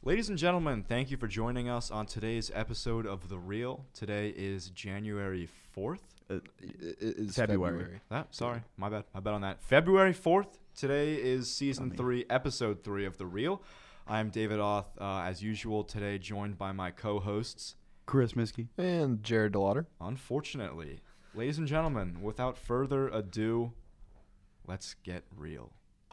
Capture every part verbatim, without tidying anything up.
Ladies and gentlemen, thank you for joining us on today's episode of The Real. Today is January fourth. Uh, It is February. February. Ah, sorry, my bad. My bad on that. February fourth. Today is season Dummy. three, episode three of The Real. I am David Oth, uh, as usual, today joined by my co-hosts. Chris Miskey. And Jared DeLauder. Unfortunately, ladies and gentlemen, without further ado, let's get real.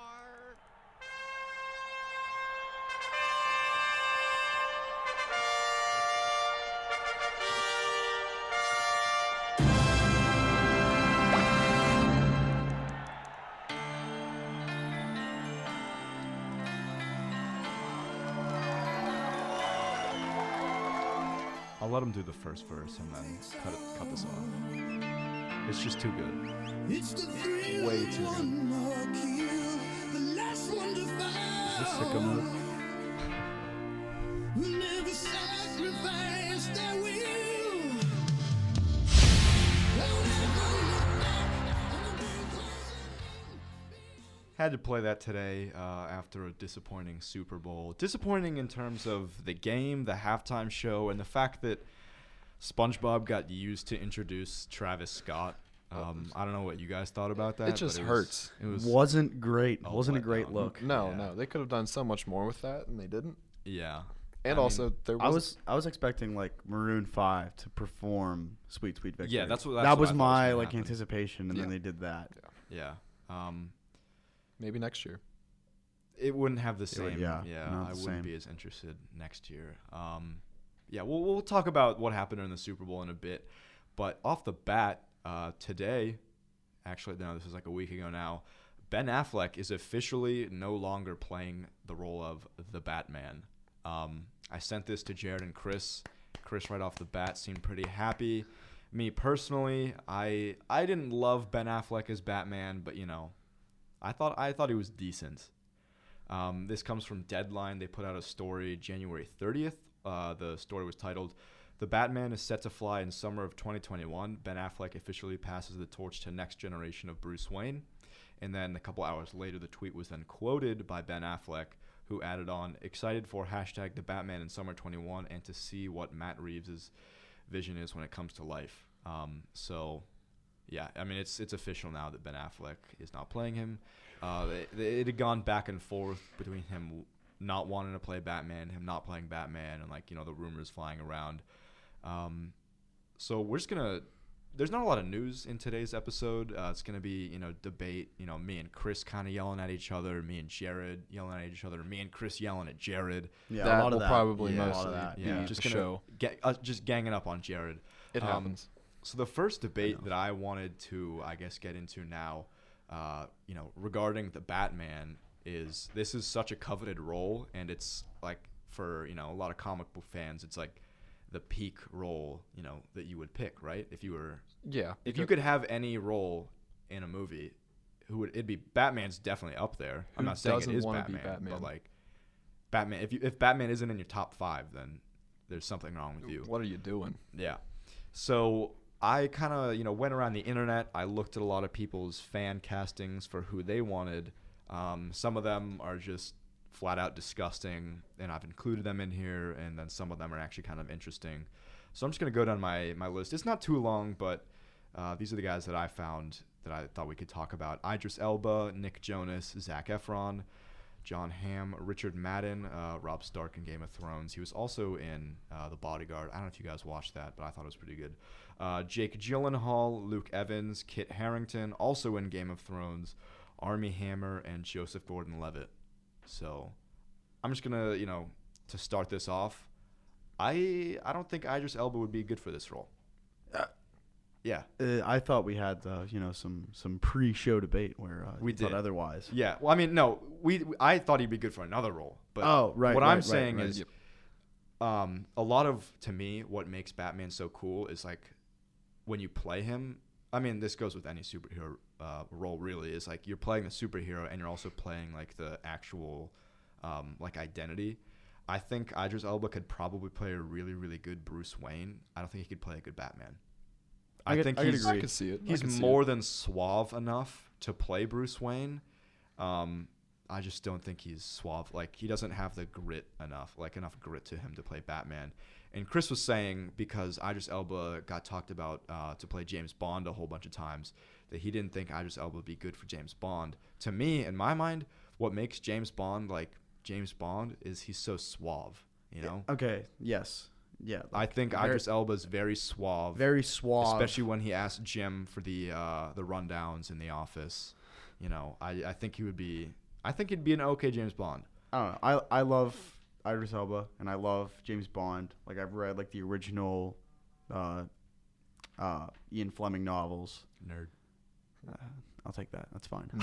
I'll let him do the first verse and then cut it, cut this off. It's just too good. Way too good. Is this sicko mode? Had to play that today uh, after a disappointing Super Bowl. Disappointing in terms of the game, the halftime show, and the fact that SpongeBob got used to introduce Travis Scott. Um, I don't know what you guys thought about that. It just but hurts. It was, it was Wasn't great. Oh, Wasn't a let great down. look. No, Yeah. no. They could have done so much more with that, and they didn't. yeah. And I mean, also, there was I was I was expecting like Maroon Five to perform "Sweet Sweet Victory." Yeah, that's what- that's that what was I thought was my gonna like happen. anticipation, and then Yeah. they did that. Yeah. Um, maybe next year. it wouldn't have the would- same. yeah, yeah. not I the wouldn't same. be as interested next year. Um, yeah, we'll we'll talk about what happened during the Super Bowl in a bit, but off the bat, uh, today, actually no, this is like a week ago now. Ben Affleck is officially no longer playing the role of the Batman. Um, I sent this to Jared and Chris. Chris right off the bat seemed pretty happy. Me personally, I I didn't love Ben Affleck as Batman, but you know, I thought I thought he was decent. Um, this comes from Deadline. They put out a story January thirtieth. Uh, the story was titled, "The Batman is set to fly in summer of twenty twenty-one. Ben Affleck officially passes the torch to next generation of Bruce Wayne." And then a couple hours later, the tweet was then quoted by Ben Affleck, who added on, "Excited for hashtag the Batman in summer twenty-one and to see what Matt Reeves' vision is when it comes to life." Um, so, yeah, I mean, it's it's official now that Ben Affleck is not playing him. Uh, it, it had gone back and forth between him not wanting to play Batman, him not playing Batman, and, like, you know, the rumors flying around. Um, so we're just going to – there's not a lot of news in today's episode. Uh, it's going to be, you know, debate, you know, me and Chris kind of yelling at each other, me and Jared yelling at each other, me and Chris yelling at Jared. Yeah, that a lot will of that. probably Yeah, a lot mostly of that, be Yeah, the just gonna show. Get, uh, just ganging up on Jared. It um, happens. So the first debate know. that I wanted to, I guess, get into now, uh, you know, regarding the Batman is this is such a coveted role, and it's like for, you know, a lot of comic book fans, it's like the peak role, you know, that you would pick, right? If you were, Yeah. if you could have any role in a movie, who would it'd be? Batman's definitely up there. I'm Who not saying it doesn't is wanna be Batman, Batman? but like Batman. If you if Batman isn't in your top five, then there's something wrong with you. What are you doing? Yeah. So I kind of, you know, went around the internet. I looked at a lot of people's fan castings for who they wanted. Um, some of them are just flat out disgusting, and I've included them in here, and then some of them are actually kind of interesting. So I'm just going to go down my, my list. It's not too long, but uh, these are the guys that I found that I thought we could talk about. Idris Elba, Nick Jonas, Zac Efron, John Hamm, Richard Madden, uh, Rob Stark in Game of Thrones. He was also in uh, The Bodyguard. I don't know if you guys watched that, but I thought it was pretty good. Uh, Jake Gyllenhaal, Luke Evans, Kit Harington, also in Game of Thrones, Armie Hammer, and Joseph Gordon-Levitt. So I'm just going to, you know, to start this off, I I don't think Idris Elba would be good for this role. Uh, Yeah. Uh, I thought we had uh, you know some some pre-show debate where uh, We you thought did. otherwise. Yeah. Well, I mean, no, we I thought he'd be good for another role. But Oh, right, what right, I'm right, saying right. is Yep. um, a lot of, to me, what makes Batman so cool is, like, when you play him, I mean, this goes with any superhero uh, role, really, is, like, you're playing the superhero and you're also playing, like, the actual, um, like, identity. I think Idris Elba could probably play a really, really good Bruce Wayne. I don't think he could play a good Batman. I I, could- think I could he's I agree. could see it. I he's could see more it. than suave enough to play Bruce Wayne. Um, I just don't think he's suave. Like, he doesn't have the grit enough, like enough grit to him to play Batman. And Chris was saying because Idris Elba got talked about uh, to play James Bond a whole bunch of times, that he didn't think Idris Elba would be good for James Bond. To me, in my mind, what makes James Bond like James Bond is he's so suave, you know? Okay. Yes. Yeah. I think very- Idris Elba's very suave. Very suave. Especially when he asked Jim for the uh, the rundowns in the office. You know, I, I think he would be I think he'd be an okay James Bond. I don't know. I I love Idris Elba and I love James Bond. Like I've read like the original uh, uh, Ian Fleming novels. Nerd. Uh, I'll take that. That's fine.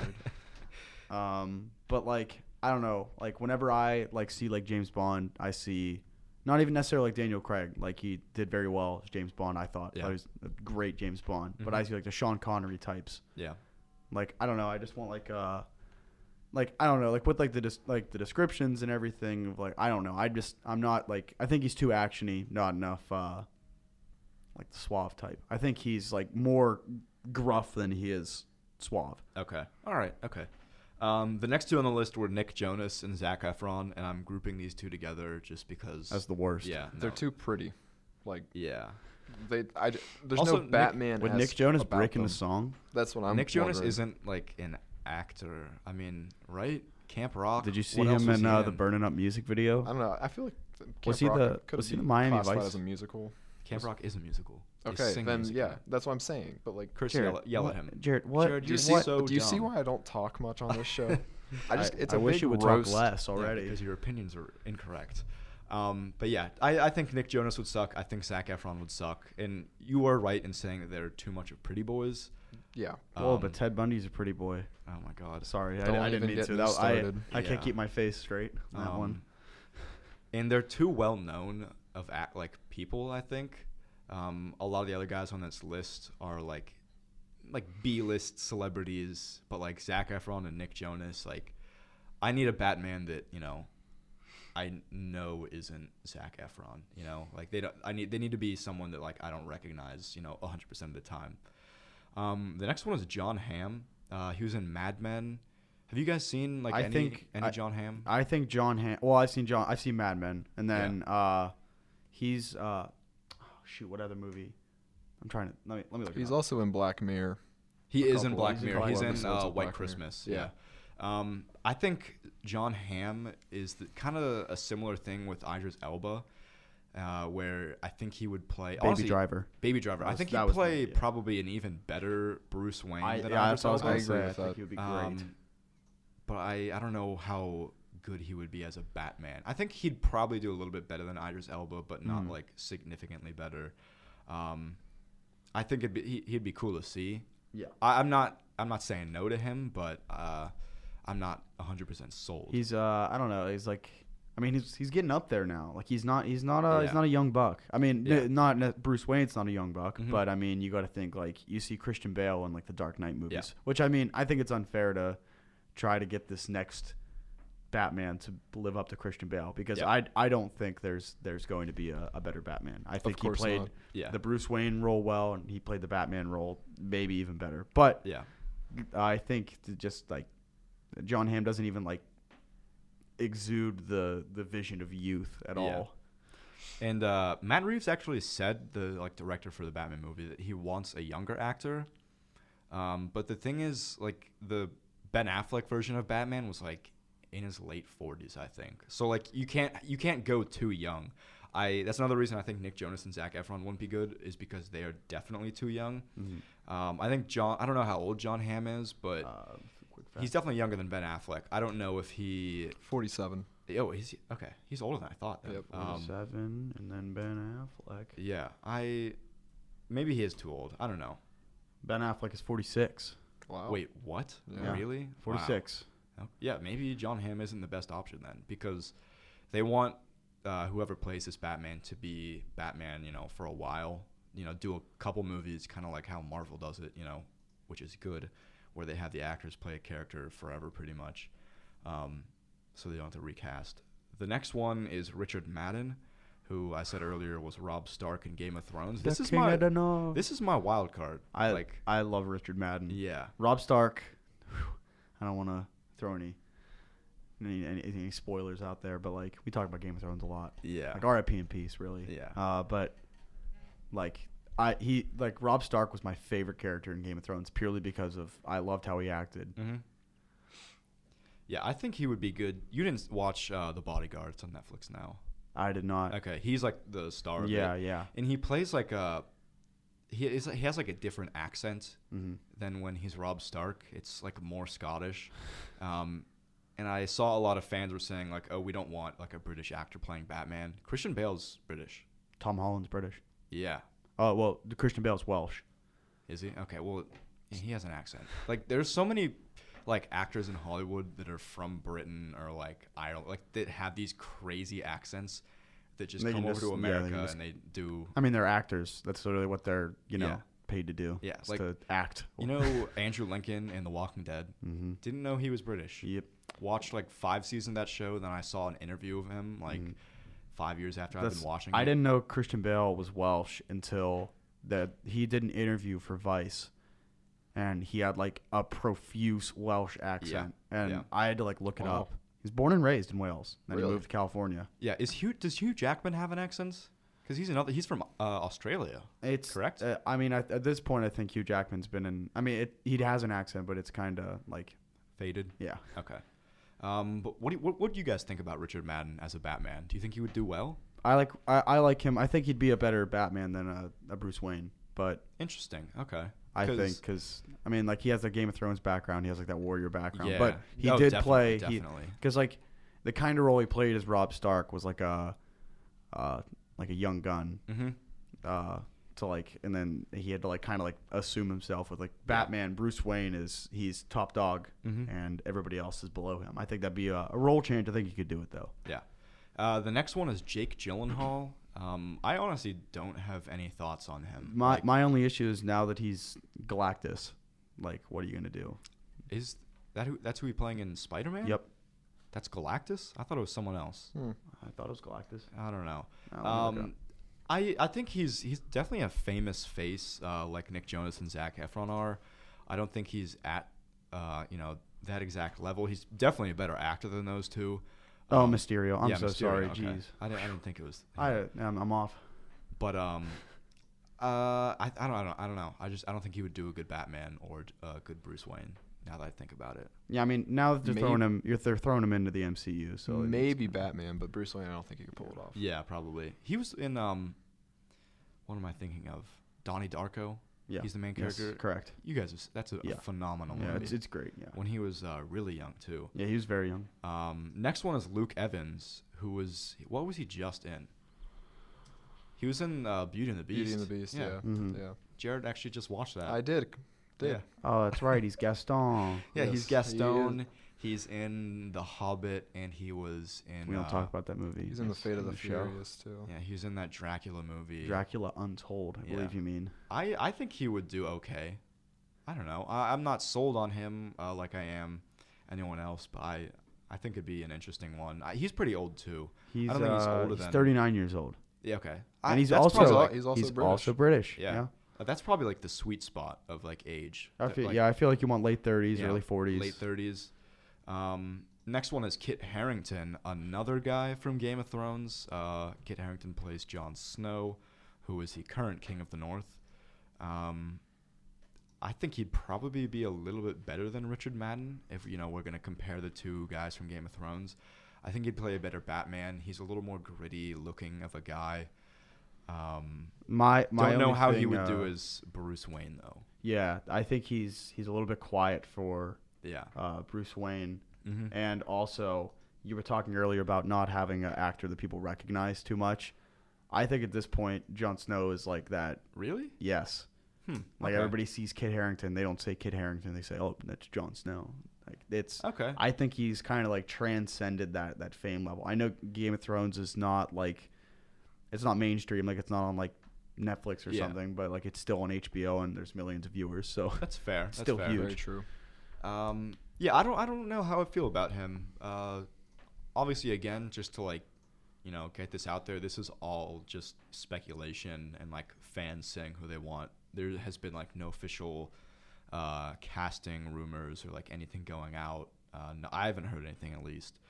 Nerd. um, but like I don't know. Like whenever I like see like James Bond, I see not even necessarily like Daniel Craig. Like he did very well as James Bond. I thought. Yeah. I was a great James Bond. But Mhm. I see like the Sean Connery types. Yeah. Like I don't know. I just want like uh, like I don't know. Like with like the des- like the descriptions and everything of like I don't know. I just I'm not like I think he's too actiony. Not enough. Uh, like the suave type. I think he's like more gruff than he is suave. Okay. All right. Okay. Um, the next two on the list were Nick Jonas and Zac Efron, and I'm grouping these two together just because. That's the worst. Yeah. They're no. too pretty. Like Yeah. they, I, d- there's Also, no Nick- Batman. With as Nick Jonas about breaking them. the song. That's what I'm. Nick Jonas wondering. isn't like an actor. I mean, right? Camp Rock. Did you see What else him was in he uh, the Burning Up music video? I don't know. I feel like the Was Camp he Rock the- could was he be the Miami classified Vice? as a musical. Camp Rock is a musical. They Okay, sing then music. yeah, that's what I'm saying. But like, Chris, Jared, yell, yell what- at him. Jared, what? Jared, do you you're see? so do you see dumb. why I don't talk much on this show? I just, it's I a wish big you would roast. talk less Yeah, already. because your opinions are incorrect. Um, but yeah, I, I think Nick Jonas would suck. I think Zac Efron would suck. And you were right in saying that they're too much of pretty boys. Yeah. Whoa, Um, but Ted Bundy's a pretty boy. Oh my God. Sorry, I, Don't I didn't even mean get to. me That, I, started. I can't Yeah. keep my face straight on that Um, one. And they're too well known of act like people. I think um, a lot of the other guys on this list are like like B-list celebrities, but like Zac Efron and Nick Jonas. Like, I need a Batman that you know I know isn't Zac Efron. You know, like they don't. I need they need to be someone that like I don't recognize. You know, one hundred percent of the time. Um, the next one is John Hamm. Uh, he was in Mad Men. Have you guys seen like I any think any I- John Hamm? I think John Han. Well, I've seen John. I've seen Mad Men, and then uh, he's uh, oh, shoot. What other movie? I'm trying to let me let me look. it He's up. also in Black Mirror. He a is in couple- Black he's in a Mirror. couple He's in episodes uh, of White Black Mirror. Christmas. Yeah. Yeah. Um, I think John Hamm is kind of a similar thing with Idris Elba, uh, where I think he would play Baby honestly, Driver. Baby Driver. That I was- think that he'd was play the- yeah. probably an even better Bruce Wayne I, than yeah, Idris that's what I was Elba. gonna I say. agree I with think that. he would be great. Um, but I, I don't know how good he would be as a Batman. I think he'd probably do a little bit better than Idris Elba, but not Mm. like significantly better. Um, I think it'd be he, he'd be cool to see. yeah. I, I'm not I'm not saying no to him, but uh, I'm not one hundred percent sold. He's uh, I don't know. He's like, I mean, he's he's getting up there now. Like he's not he's not a Yeah. he's not a young buck. I mean, Yeah. n- not n- Bruce Wayne's not a young buck, Mhm. but I mean, you got to think like you see Christian Bale in like the Dark Knight movies, Yeah. which I mean, I think it's unfair to try to get this next Batman to live up to Christian Bale because Yeah. I I don't think there's there's going to be a, a better Batman. I think he course played not. yeah, the Bruce Wayne role well, and he played the Batman role maybe even better. But yeah, I think to just like John Hamm doesn't even like exude the the vision of youth at Yeah. all. and uh, Matt Reeves actually said, the like director for the Batman movie, that he wants a younger actor. Um, but the thing is, like the Ben Affleck version of Batman was like in his late forties, I think. So like you can't you can't go too young. I that's another reason I think Nick Jonas and Zac Efron wouldn't be good, is because they are definitely too young. Um, I think John. I don't know how old John Hamm is, but Uh, quick fact. he's definitely younger than Ben Affleck. I don't know if he. forty-seven. Oh, he's okay. He's older than I thought. Then. Yep. Um, forty-seven, and then Ben Affleck. yeah, I. Maybe he is too old. I don't know. Ben Affleck is forty-six. Wow. Wait, what? Yeah. Really? Wow. forty-six. Oh, yeah, maybe John Hamm isn't the best option then, because they want uh, whoever plays this Batman to be Batman, you know, for a while. You know, do a couple movies, kind of like how Marvel does it, you know, which is good, where they have the actors play a character forever, pretty much, um, so they don't have to recast. The next one is Richard Madden, who I said earlier was Robb Stark in Game of Thrones. This The is king my of the north. this is my wild card. I like, I love Richard Madden. yeah, Robb Stark. I don't want to throw any any, any, any spoilers out there, but like we talk about Game of Thrones a lot. Yeah. Like R I P in peace, really. Yeah. Uh, but like I he like Rob Stark was my favorite character in Game of Thrones purely because of I loved how he acted. Mm-hmm. Yeah, I think he would be good. You didn't watch uh, The Bodyguard. It's on Netflix now. I did not. Okay, he's like the star of Yeah, it. yeah. And he plays like a he is he has like a different accent Mm-hmm. than when he's Rob Stark. It's like more Scottish. Um, and I saw a lot of fans were saying like, "Oh, we don't want like a British actor playing Batman." Christian Bale's British. Tom Holland's British. Yeah. Oh well, the Christian Bale's Welsh. Is he? Okay, well, he has an accent. Like there's so many like actors in Hollywood that are from Britain or like Ireland, like that have these crazy accents that just They come can over just- to yeah, they America can just- and they do. I mean, they're actors. That's literally what they're you know Yeah. paid to do. Yeah, is like- to act. You know Andrew Lincoln in The Walking Dead? Mm-hmm. Didn't know he was British. Yep. Watched like five seasons of that show, then I saw an interview of him like Mhm. five years after I've That's- been watching I it. didn't know Christian Bale was Welsh until that he did an interview for Vice, and he had like a profuse Welsh accent, and yeah. I had to like look it Wow. up. He's born and raised in Wales, then Really? he moved to California. Yeah, is Hugh does Hugh Jackman have an accent? Because he's another. He's from uh, Australia. It's Correct? Uh, I mean, at, at this point, I think Hugh Jackman's been in. I mean, it, he has an accent, but it's kind of like Faded. yeah. Okay. Um, but what do you, what, what do you guys think about Richard Madden as a Batman? Do you think he would do well? I like I, I like him. I think he'd be a better Batman than a, a Bruce Wayne, but Interesting. Okay. I 'Cause- think because I mean, like he has the Game of Thrones background, he has like that warrior background, Yeah. but he No, did definitely, play he Definitely. because like the kind of role he played as Rob Stark was like a uh, like a young gun Mm-hmm. uh, to like, and then he had to like kind of like assume himself with like Batman. Bruce Wayne is he's top dog, Mhm. and everybody else is below him. I think that'd be a, a role change. I think he could do it though. Yeah. Uh, the next one is Jake Gyllenhaal. Um, I honestly don't have any thoughts on him. My Like, my only issue is now that he's Galactus, like what are you gonna do? is that who? That's who he's playing in Spider-Man. Yep, That's Galactus. I thought it was someone else. Hmm. I thought it was Galactus. I don't know. I'll look it up. Um, I I think he's he's definitely a famous face, uh, like Nick Jonas and Zac Efron are. I don't think he's at uh, you know that exact level. He's definitely a better actor than those two. Oh, Um, Mysterio. I'm yeah, so Mysterio, sorry. okay. Jeez. I didn't I didn't think it was. I I'm, I'm off. But um, uh, I I don't I don't I don't know. I just I don't think he would do a good Batman or a good Bruce Wayne. Now that I think about it. Yeah, I mean now that they're Maybe- throwing him, you're they're throwing him into the M C U. So it's- Maybe Batman, but Bruce Wayne, I don't think he could pull it off. Yeah, probably. He was in um, what am I thinking of? Donnie Darko. Yeah, He's the main yes, character. correct. You guys, have- that's a, Yeah. a phenomenal Yeah, movie. it's it's great. Yeah, When he was uh, really young too. yeah, he was very young. Um, next one is Luke Evans, who was what was he just in? He was in uh, Beauty and the Beast. Beauty and the Beast, yeah. Mhm. Yeah. Jared actually just watched that. I did. Did. Yeah. Oh, that's right. He's Gaston. Yeah, Yes, he's he Gaston. He's in The Hobbit, and he was in. We don't uh, talk about that movie. He's in the It's Fate of the show. Furious, too. Yeah, he was in that Dracula movie. Dracula Untold, I Yeah. believe you mean. I, I think he would do okay. I don't know. I, I'm not sold on him uh, like I am anyone else, but I I think it'd be an interesting one. I, he's pretty old too. He's, I don't think he's uh, older he's than- thirty-nine years old. Yeah, okay. And I, he's that's also probably al- like, he's also he's British. also British. Yeah. Yeah. uh, that's probably like the sweet spot of like age. I That, feel, like, yeah, I feel like you want late thirties, yeah, early forties. late thirties. Um, next one is Kit Harington, another guy from Game of Thrones. Uh, Kit Harington plays Jon Snow, who is the current King of the North. Um, I think he'd probably be a little bit better than Richard Madden if you know we're gonna compare the two guys from Game of Thrones. I think he'd play a better Batman. He's a little more gritty looking of a guy. Um, My my don't know only how he thing, would do uh, as Bruce Wayne though. Yeah, I think he's he's a little bit quiet for Yeah. uh, Bruce Wayne, Mm-hmm. and also you were talking earlier about not having an actor that people recognize too much. I think at this point, Jon Snow is like that. Really? Yes, Hmm. like okay. everybody sees Kit Harington, they don't say Kit Harington, they say, "Oh, that's Jon Snow." Like it's. Okay. I think he's kind of like transcended that that fame level. I know Game of Thrones is not like, it's not mainstream, like it's not on like Netflix or Yeah. something, but like it's still on H B O and there's millions of viewers. So That's fair. That's Still fair. huge. Very true. Um, yeah, I don't, I don't know how I feel about him. Uh, obviously, again, just to like, you know, get this out there. This is all just speculation and like fans saying who they want. There has been like no official uh, casting rumors or like anything going out. Uh, no, I haven't heard anything at least.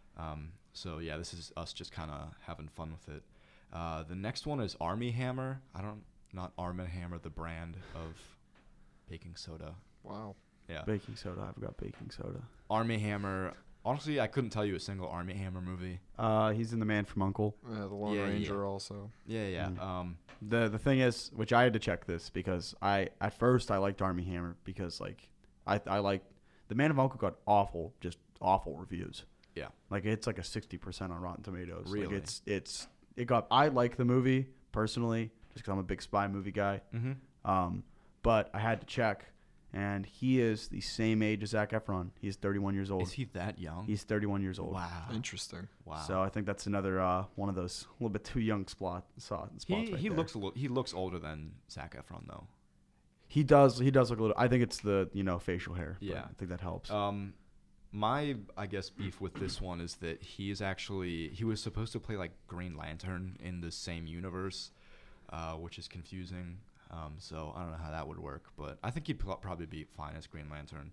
Um, so yeah, this is us just kind of having fun with it. Uh, the next one is Army Hammer. I don't, not Arm and Hammer, the brand of baking soda. Wow. Yeah. Baking soda. I've got baking soda. Army Hammer. Honestly, I couldn't tell you a single Army Hammer movie. Uh, he's in The Man from Uncle. Yeah, the Lone Yeah, Ranger yeah. also. Yeah, yeah. Mm. Um, The the thing is, which I had to check this because I at first I liked Army Hammer because like I I like The Man of Uncle got awful, just awful reviews. Yeah. Like it's like a sixty percent on Rotten Tomatoes. Really? Like it's it's it got. I like the movie personally just because I'm a big spy movie guy. mm-hmm. Um, but I had to check, and he is the same age as Zac Efron. He's thirty-one years old. Is he that young? He's thirty-one years old. Wow. Interesting. Wow. So I think that's another uh, one of those a little bit too young spot, spots. he right he there. looks a little, he looks older than Zac Efron though. He does. He does look a little. I think it's the you know facial hair. but Yeah. I think that helps. Um, my I guess beef with this one is that he is actually he was supposed to play like Green Lantern in the same universe, uh, which is confusing. Um, so I don't know how that would work, but I think he'd pl- probably be fine as Green Lantern.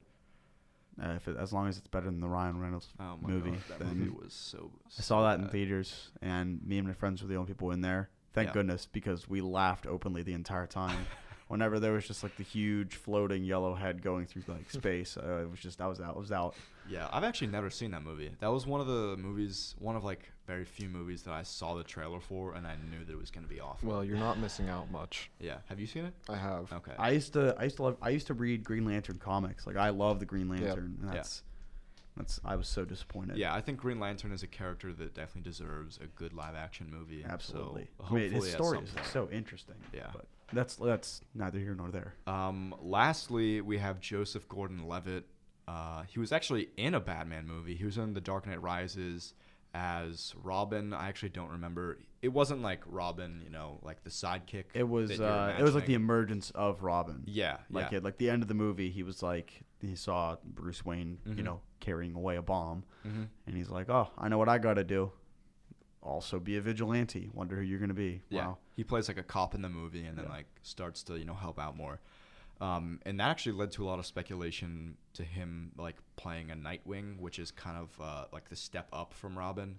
Uh, if it, as long as it's better than the Ryan Reynolds Oh my movie, god, that then movie was so. I saw that in bad. theaters, and me and my friends were the only people in there. Thank Yeah. goodness, because we laughed openly the entire time. Whenever there was just like the huge floating yellow head going through like space, uh, it was just I was out. I was out. Yeah, I've actually never seen that movie. That was one of the movies, one of like very few movies that I saw the trailer for, and I knew that it was gonna be awful. Well, you're not missing out much. Yeah, have you seen it? I have. Okay. I used to. I used to love. I used to read Green Lantern comics. Like I love the Green Lantern. And Yeah. that's. That's. I was so disappointed. Yeah, I think Green Lantern is a character that definitely deserves a good live action movie. Absolutely. So I mean, his hopefully at story some is point. so interesting. Yeah. But that's that's neither here nor there. Um, lastly, we have Joseph Gordon-Levitt. Uh, he was actually in a Batman movie. He was in The Dark Knight Rises as Robin. I actually don't remember. It wasn't like Robin, you know, like the sidekick. It was. that you're Uh, it was like the imagining. emergence of Robin. Yeah, Like yeah. at like the end of the movie, he was like he saw Bruce Wayne, Mhm. you know, carrying away a bomb, Mm-hmm. and he's like, "Oh, I know what I got to do. Also, be a vigilante. Wonder who you're gonna be." Yeah, Wow. he plays like a cop in the movie, and then Yeah. like starts to you know help out more. Um, and that actually led to a lot of speculation to him like playing a Nightwing, which is kind of uh, like the step up from Robin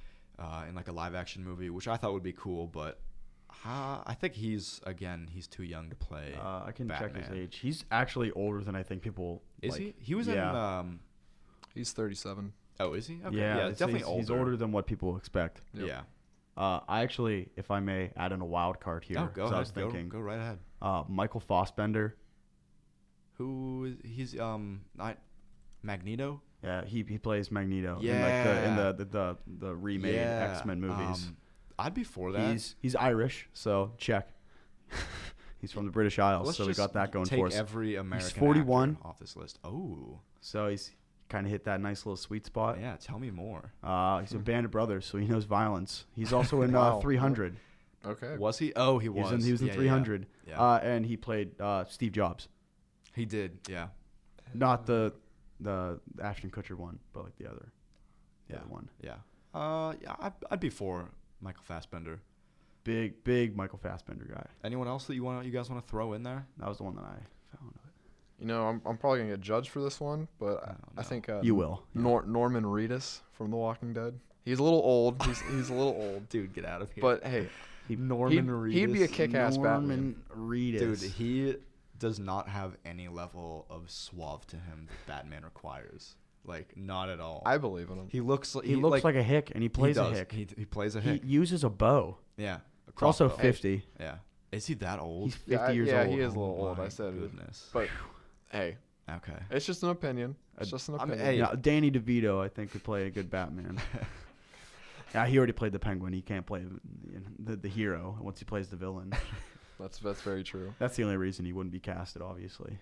uh, in like a live action movie, which I thought would be cool. But uh, I think he's again he's too young to play. Uh, I can check his Batman. age. He's actually older than I think people. Is like, he? He was yeah. in. Um, He's thirty-seven. oh, is he? Okay. Yeah, Yeah, it's- definitely he's, older. He's older than what people expect. Yep. Yeah. Uh, I actually, if I may, add in a wild card here. Oh, go 'cause ahead. I was Go, thinking, go right ahead. uh, Michael Fassbender. Who is he's um not Magneto? Yeah, he he plays Magneto. In like the, in Yeah. the the the, the remade Yeah, X Men movies. um, I'd be for that. He's he's Irish, so check. He's from the British Isles, Let's so we just got that going take for us. every American forty-one. actor off this list. Oh, So he's kind of hit that nice little sweet spot. yeah. Tell me more. Uh, he's a Band of Brothers, so he knows violence. He's also in Wow. uh, three hundred. Okay. Was he? Oh, he He was. was in, he was in Yeah, yeah, three hundred, Yeah, uh, and he played uh, Steve Jobs. he did. Yeah. Not the the Ashton Kutcher one, but like the other, the Yeah. other one. Yeah. Uh, yeah. I'd, I'd be for Michael Fassbender. Big big Michael Fassbender guy. Anyone else that you want? You guys want to throw in there? That was the one that I found. You know, I'm I'm probably gonna get judged for this one, but I, Oh, I no. think uh, You will. Nor- Norman Reedus from The Walking Dead. He's a little old. He's he's a little old. Dude, get out of here. But hey, He, Norman he'd, he'd be a Reedus. kick-ass Batman. Norman Reedus. dude, he does not have any level of suave to him that Batman requires. Like, not at all. I believe in him. he looks like he, looks like, a hick, and he plays he a does. hick. He, he plays a He hick. uses a bow. yeah. a He's also crossbow. fifty. Yeah. Is he that old? He's fifty Yeah, I- years yeah, old. he is a little Oh old. my I said it. goodness. But hey, Okay. it's just an opinion. It's just an I mean, opinion. hey, Yeah, Danny DeVito, I think, could play a good Batman. Yeah, he already played the Penguin. He can't play the, the hero once he plays the villain. That's that's very true. That's the only reason he wouldn't be casted, obviously.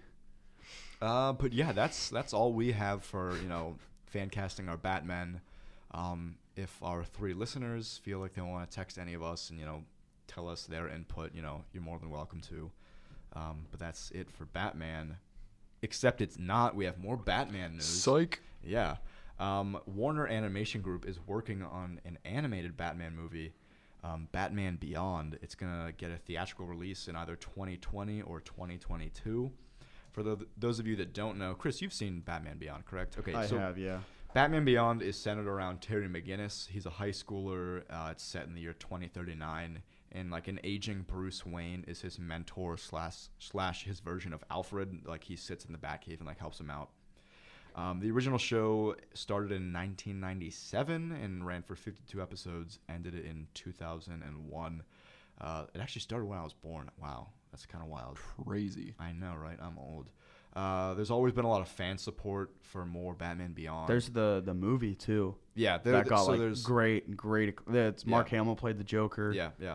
Uh, but yeah, that's that's all we have for you know fan casting our Batman. Um, if our three listeners feel like they want to text any of us and you know tell us their input, you know you're more than welcome to. Um, but that's it for Batman. Except it's not. We have more Batman news. Psych. Yeah. Um, Warner Animation Group is working on an animated Batman movie, um, Batman Beyond. It's going to get a theatrical release in either twenty twenty or twenty twenty-two. For the, those of you that don't know, Chris, you've seen Batman Beyond, correct? Okay, I so have, yeah. Batman Beyond is centered around Terry McGinnis. He's a high schooler. Uh, it's set in the year twenty thirty-nine, and like an aging Bruce Wayne is his mentor slash slash his version of Alfred. Like he sits in the Batcave and like helps him out. Um, the original show started in nineteen ninety-seven and ran for fifty-two episodes. Ended it in two thousand one. Uh, it actually started when I was born. Wow, that's kind of wild. Crazy. I know, right? I'm old. Uh, there's always been a lot of fan support for more Batman Beyond. There's the the movie too. yeah, there, That got so like there's great, great. It's Mark Yeah. Hamill played the Joker. yeah, yeah.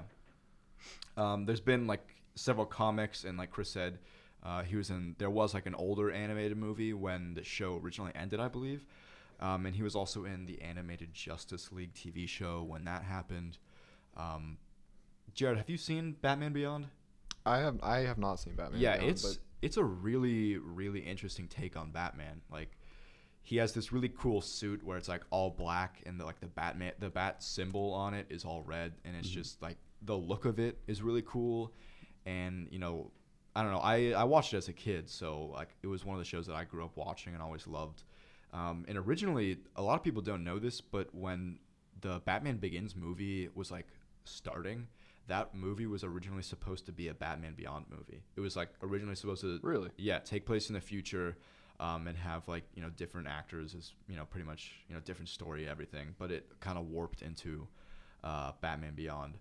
Um, there's been like several comics, and like Chris said, uh, he was in. There was like an older animated movie when the show originally ended, I believe, um, and he was also in the animated Justice League T V show when that happened. Um, Jared, have you seen Batman Beyond? I have I have not seen Batman. Yeah, Beyond, it's but it's a really really interesting take on Batman. Like he has this really cool suit where it's like all black and the, like the Batman the bat symbol on it is all red, and it's Mhm. just like the look of it is really cool. And you know, I don't know, I I watched it as a kid, so like it was one of the shows that I grew up watching and always loved. Um, and originally, a lot of people don't know this, but when the Batman Begins movie was like starting, that movie was originally supposed to be a Batman Beyond movie. It was like originally supposed to, really, yeah, take place in the future, um, and have like you know different actors as you know pretty much you know different story, everything. But it kind of warped into uh, Batman Beyond.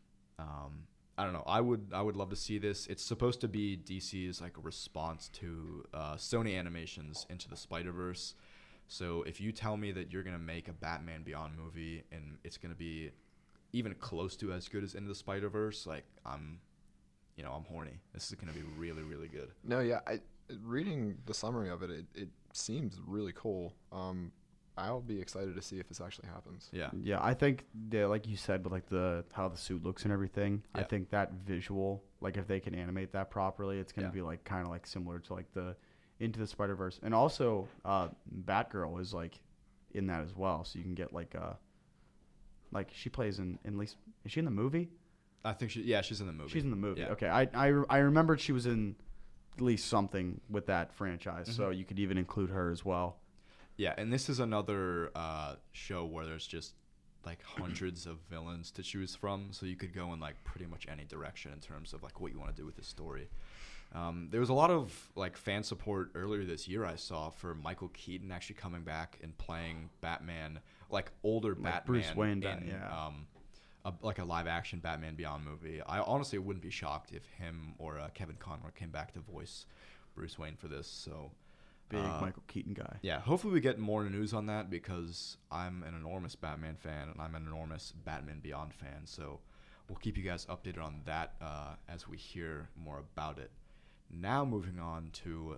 Um, I don't know. I would I would love to see this. It's supposed to be D C's like a response to uh, Sony Animations Into the Spider-Verse. So if you tell me that you're gonna make a Batman Beyond movie and it's gonna be even close to as good as Into the Spider-Verse, like I'm, you know, I'm horny. This is gonna be really, really good. no, yeah. I reading the summary of it, it, it seems really cool. Um, I'll be excited to see if this actually happens. Yeah, Yeah, I think yeah, like you said, with like the how the suit looks and everything, I Yeah. think that visual, like if they can animate that properly, it's gonna Yeah. be like kind of like similar to like the Into the Spider Verse, and also uh, Batgirl is like in that as well, so you can get like uh like she plays in in least is she in the movie? I think she. Yeah, she's in the movie. She's in the movie. Yeah. Okay, I I re- I remembered she was in at least something with that franchise, so Mhm. you could even include her as well. Yeah, and this is another uh, show where there's just like hundreds of villains to choose from, so you could go in like pretty much any direction in terms of like what you want to do with the story. Um, there was a lot of like fan support earlier this year I saw for Michael Keaton actually coming back and playing Batman, like older Like Batman, Bruce Wayne, Bat- in yeah. um, a, like a live action Batman Beyond movie. I honestly wouldn't be shocked if him or uh, Kevin Conroy came back to voice Bruce Wayne for this. So Big uh, Michael Keaton guy. yeah, hopefully we get more news on that because I'm an enormous Batman fan and I'm an enormous Batman Beyond fan. So we'll keep you guys updated on that uh, as we hear more about it. Now moving on to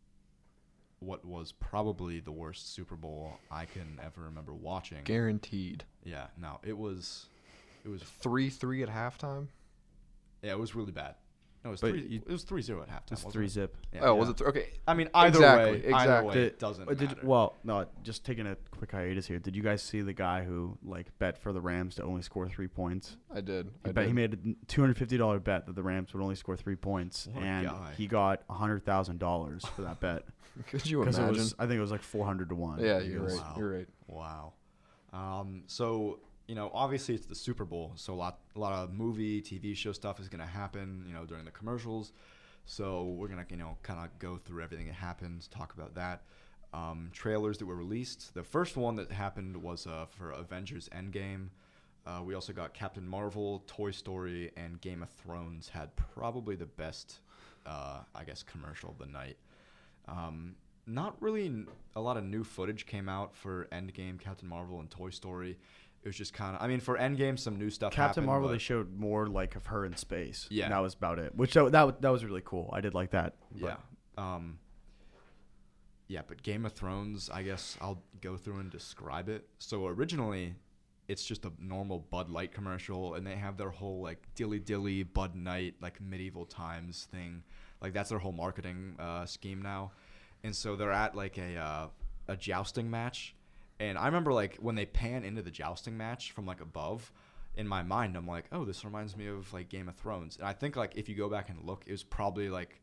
what was probably the worst Super Bowl I can ever remember watching. Guaranteed. Yeah, no, it was, it was, Three three at halftime. yeah, it was really bad. No, it was But three. you- It was three zero at halftime. It's wasn't three it? zip. Yeah. Oh, was Yeah. it th- okay? I mean, either Exactly, way, either exactly. way, Did- it doesn't Uh, did, matter. well, no, just taking a quick hiatus here. Did you guys see the guy who like bet for the Rams to only score three points? I did. He I bet did. he made a two hundred fifty dollar bet that the Rams would only score three points, What a and guy. he got a hundred thousand dollars for that bet Could you because it imagine? was I think it was like four hundred to one. yeah, He you're goes, right. Wow. You're right. Wow. Um, so, you know, obviously it's the Super Bowl, so a lot, a lot of movie, T V show stuff is going to happen, you know, during the commercials. So we're going to, you know, kind of go through everything that happened, talk about that. Um, trailers that were released. The first one that happened was uh, for Avengers Endgame. Uh, we also got Captain Marvel, Toy Story, and Game of Thrones had probably the best, uh, I guess, commercial of the night. Um, not really n- a lot of new footage came out for Endgame, Captain Marvel, and Toy Story. It was just kind of, I mean, for Endgame, some new stuff Captain happened. Marvel, but- they showed more like of her in space. Yeah. and that was about it. Which that that, that was really cool. I did like that. Yeah. but- Um, yeah, but Game of Thrones, I guess I'll go through and describe it. So originally, it's just a normal Bud Light commercial, and they have their whole like dilly dilly Bud Night like medieval times thing. Like that's their whole marketing uh, scheme now. And so they're at like a uh, a jousting match, and I remember like when they pan into the jousting match from like above. In my mind, I'm like, oh, this reminds me of like Game of Thrones. And I think like if you go back and look, it was probably like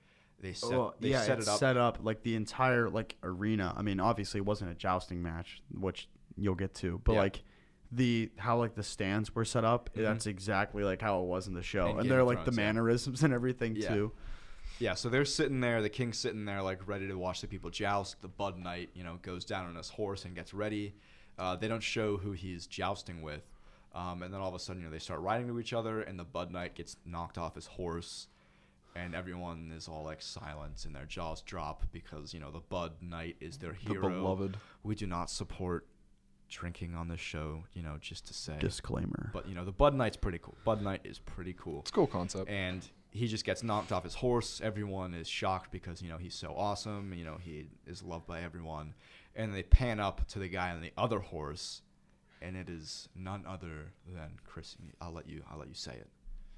They set Well, they yeah, set it's it up. set up like the entire like arena. I mean, obviously it wasn't a jousting match, which you'll get to, but Yeah. like the how like the stands were set up, Mhm. that's exactly like how it was in the show, In and Game they're of like the Thrones, yeah. mannerisms and everything Yeah. too. Yeah, so they're sitting there, the king's sitting there, like, ready to watch the people joust. The Bud Knight, you know, goes down on his horse and gets ready. Uh, they don't show who he's jousting with. Um, and then all of a sudden, you know, they start riding to each other, and the Bud Knight gets knocked off his horse. And everyone is all, like, silent, and their jaws drop because, you know, the Bud Knight is their The hero. beloved. We do not support drinking on this show, you know, just to say. Disclaimer. But, you know, the Bud Knight's pretty cool. Bud Knight is pretty cool. It's a cool concept. And he just gets knocked off his horse. Everyone is shocked because, you know, he's so awesome. You know, he is loved by everyone. And they pan up to the guy on the other horse, and it is none other than Chris. I'll let you. I'll let you say it.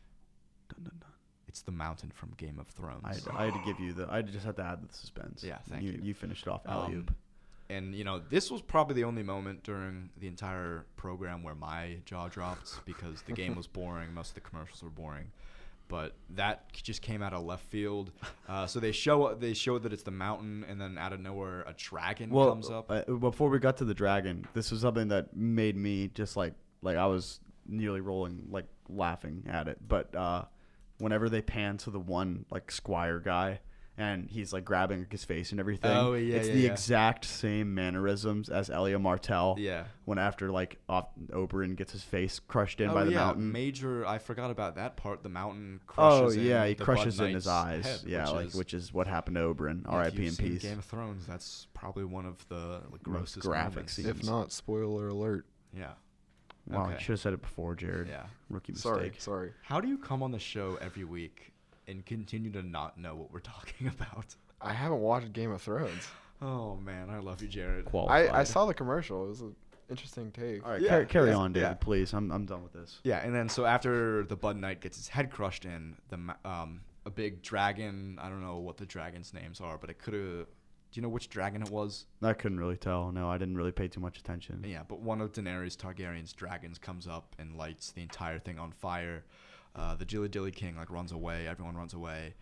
Dun, dun, dun. It's the Mountain from Game of Thrones. I, had, I had to give you the. I just had to add the suspense. Yeah, thank you. you. You finished it off Um, alley-oop. And you know, this was probably the only moment during the entire program where my jaw dropped because the game was boring. Most of the commercials were boring. But that just came out of left field. Uh, so they show they showed that it's the mountain, and then out of nowhere, a dragon Well, comes up. uh, before we got to the dragon, this was something that made me just like like I was nearly rolling like laughing at it. But uh, whenever they pan to the one like squire guy, and he's like grabbing his face and everything. Oh, yeah, it's yeah, the yeah. exact same mannerisms as Elia Martell. Yeah. When after like off, Oberyn gets his face crushed in oh, by the yeah. mountain. Major. I forgot about that part. The mountain Oh crushes. yeah, in he the crushes Bud in his Knight's eyes. head, yeah, which like is, which is what happened to Oberyn. if R I P in you've seen peace. Game of Thrones. That's probably one of the like, Most grossest graphic moments. scenes. If not, spoiler alert. Yeah. Wow, Okay. I should have said it before, Jared. Yeah. Rookie mistake. Sorry, sorry. How do you come on the show every week and continue to not know what we're talking about? I haven't watched Game of Thrones. Oh man, I love you, Jared. Qualified. I, I saw the commercial. It was an interesting take. All right, Yeah, carry, carry yeah, on, David, yeah. please. I'm I'm done with this. Yeah, and then so after the Bud Knight gets his head crushed in, the ma- um a big dragon. I don't know what the dragons' names are, but it could have. Do you know which dragon it was? I couldn't really tell. No, I didn't really pay too much attention. Yeah, but one of Daenerys Targaryen's dragons comes up and lights the entire thing on fire. Uh, the Jilly Dilly King like runs away. Everyone runs away,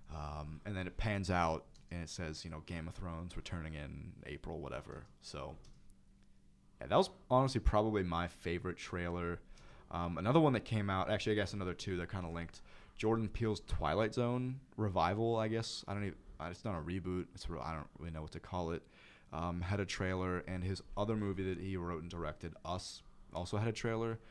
um, and then it pans out and it says, you know, Game of Thrones returning in April, whatever. So, yeah, that was honestly probably my favorite trailer. Um, another one that came out, actually, I guess another two. They're kind of linked. Jordan Peele's Twilight Zone revival. I guess I don't even. It's not a reboot. It's real, I don't really know what to call it. Um, had a trailer, and his other movie that he wrote and directed, Us, also had a trailer.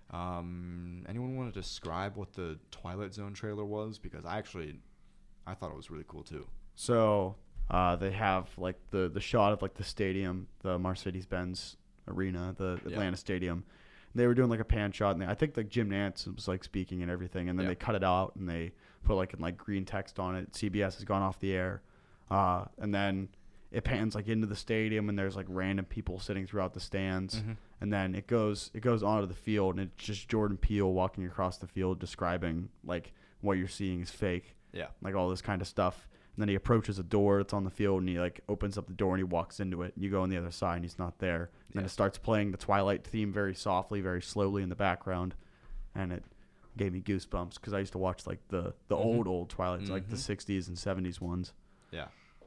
Um, anyone want to describe what the Twilight Zone trailer was? Because I actually, I thought it was really cool too. So uh, they have like the the shot of like the stadium, the Mercedes-Benz Arena, the Yeah. Atlanta Stadium. They were doing like a pan shot, and they, I think like Jim Nantz was like speaking and everything, and then Yeah. they cut it out and they put like in like green text on it. C B S has gone off the air, uh, and then it pans like into the stadium, and there's like random people sitting throughout the stands, Mhm. and then it goes it goes onto the field, and it's just Jordan Peele walking across the field describing like what you're seeing is fake, Yeah. like all this kind of stuff. And then he approaches a door that's on the field, and he like opens up the door and he walks into it. And you go on the other side, and he's not there. And then Yeah. it starts playing the Twilight theme very softly, very slowly in the background, and it gave me goosebumps because I used to watch like the the Mhm. old old Twilights, like the Mhm. sixties and seventies ones. Yeah.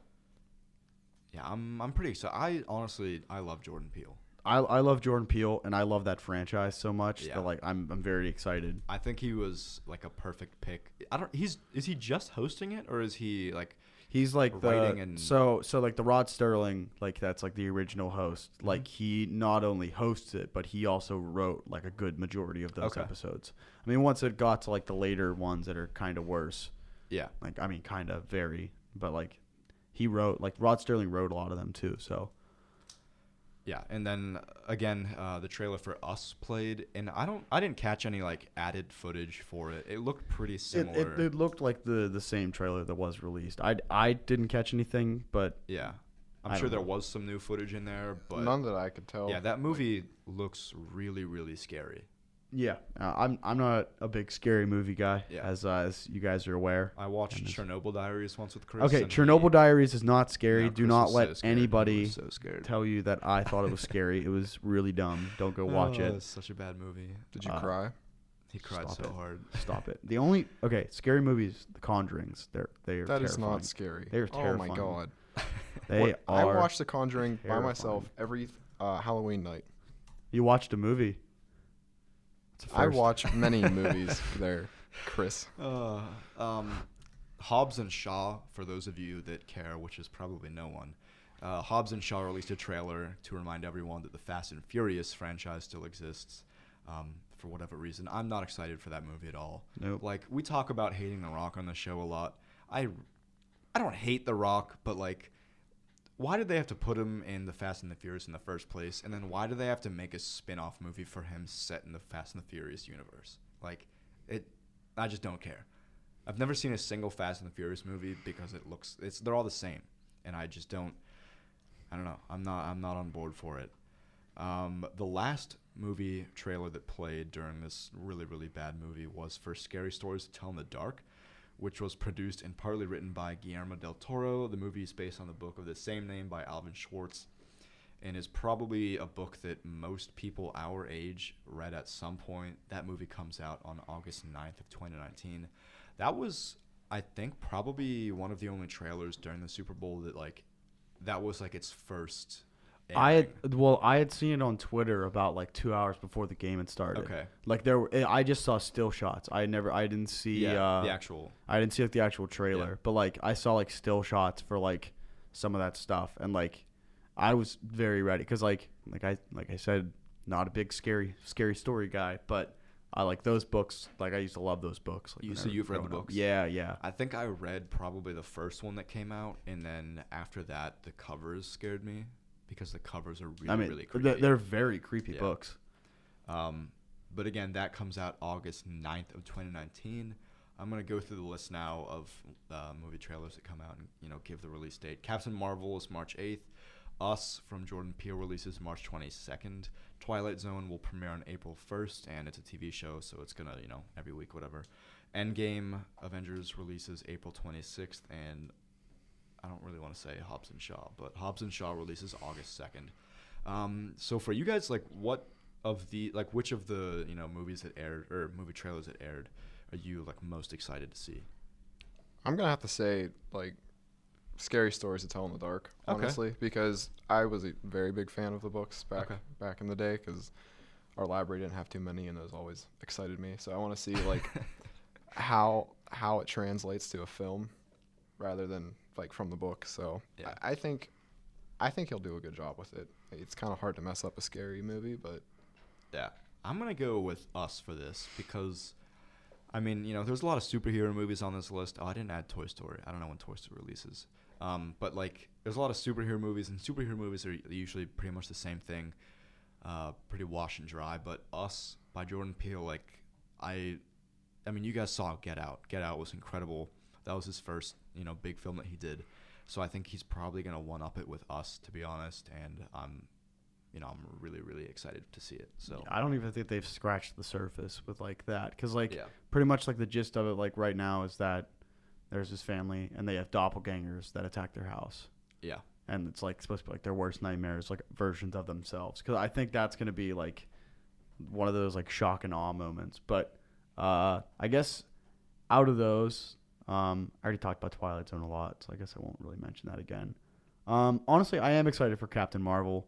Yeah, I'm I'm pretty excited. I honestly I love Jordan Peele. I I love Jordan Peele, and I love that franchise so much Yeah. that like I'm I'm very excited. I think he was like a perfect pick. I don't. He's is he just hosting it or is he like? He's like the Writing and- so so like the Rod Sterling, like that's like the original host. Mm-hmm. Like he not only hosts it, but he also wrote like a good majority of those Okay. episodes. I mean, once it got to like the later ones that are kind of worse, Yeah. like I mean, kind of very, but like he wrote like Rod Sterling wrote a lot of them too. So Yeah, and then uh, again, uh, the trailer for Us played, and I don't, I didn't catch any like added footage for it. It looked pretty it, similar. it, it looked like the the same trailer that was released. I I didn't catch anything, but yeah, I'm I sure don't there know. was some new footage in there, but None that I could tell. yeah, that movie looks really, really scary. yeah, uh, I'm I'm not a big scary movie guy, Yeah. as uh, as you guys are aware. I watched And it's- Chernobyl Diaries once with Chris. Okay, and Chernobyl he- Diaries is not scary. No, Do Chris not was so let scared. He anybody was so scared. tell you that I thought it was scary. It was really dumb. Don't go watch Oh, it. It's such a bad movie. Did you Uh, cry? He cried Stop so it. hard. Stop it. The only okay scary movies, The Conjurings. They're they are That is terrifying. not scary. They are Oh terrifying. my god. They What- I are. watch The Conjuring by myself terrifying. every uh, Halloween night. You watched a movie. It's a I first. watch many movies there, Chris. Uh, um, Hobbs and Shaw, for those of you that care, which is probably no one. Uh, Hobbs and Shaw released a trailer to remind everyone that the Fast and Furious franchise still exists. Um, for whatever reason, I'm not excited for that movie at all. Nope. Like, we talk about hating The Rock on the show a lot. I, I don't hate The Rock, but like, why did they have to put him in the Fast and the Furious in the first place? And then why do they have to make a spin-off movie for him set in the Fast and the Furious universe? Like, it, I just don't care. I've never seen a single Fast and the Furious movie because it looks, it's they're all the same, and I just don't. I don't know. I'm not. I'm not on board for it. Um, the last movie trailer that played during this really, really bad movie was for Scary Stories to Tell in the Dark, which was produced and partly written by Guillermo del Toro. The movie is based on the book of the same name by Alvin Schwartz, and is probably a book that most people our age read at some point. That movie comes out on August ninth of twenty nineteen. That was, I think, probably one of the only trailers during the Super Bowl that like that was like its first I airing. had well, I had seen it on Twitter about like two hours before the game had started. Okay. Like there, were, I just saw still shots. I never, I didn't see. Yeah, uh, the actual. I didn't see like the actual trailer, Yeah. but like I saw like still shots for like some of that stuff, and like I was very ready because like like I like I said, not a big scary scary story guy, but I like those books. Like I used to love those books. Like, You- when so I was you've read the growing up. books? Yeah, yeah. I think I read probably the first one that came out, and then after that, the covers scared me because the covers are really, I mean, really they're, creepy. they're very creepy Yeah. books. Um, but again, that comes out August ninth of twenty nineteen. I'm going to go through the list now of uh, movie trailers that come out and, you know, give the release date. Captain Marvel is March eighth. Us from Jordan Peele releases March twenty-second. Twilight Zone will premiere on April first, and it's a T V show, so it's going to, you know, every week, whatever. Endgame Avengers releases April twenty-sixth, and I don't really want to say Hobbs and Shaw, but Hobbs and Shaw releases August second. Um, so for you guys, like, what of the, like, which of the, you know, movies that aired, or movie trailers that aired, are you, like, most excited to see? I'm gonna have to say like Scary Stories to Tell in the Dark, Okay. honestly, because I was a very big fan of the books back Okay. back in the day. Because our library didn't have too many, and those always excited me. So I want to see like how how it translates to a film rather than like from the book. So Yeah. I, I think I think he'll do a good job with it. It's kind of hard to mess up a scary movie, but Yeah. I'm going to go with Us for this because, I mean, you know, there's a lot of superhero movies on this list. Oh, I didn't add Toy Story. I don't know when Toy Story releases. Um, but, like, there's a lot of superhero movies, and superhero movies are usually pretty much the same thing, uh, pretty wash and dry. But Us by Jordan Peele, like, I, I mean, you guys saw Get Out. Get Out was incredible. That was his first, you know, big film that he did. So I think he's probably going to one-up it with Us, to be honest. And, um, you know, I'm really, really excited to see it. So, I don't even think they've scratched the surface with like that, because like yeah. pretty much like the gist of it like right now is that there's this family and they have doppelgangers that attack their house, Yeah. and it's like supposed to be like their worst nightmares, like versions of themselves. Because I think that's gonna be like one of those like shock and awe moments. But uh, I guess out of those, um, I already talked about Twilight Zone a lot, so I guess I won't really mention that again. Um, honestly, I am excited for Captain Marvel.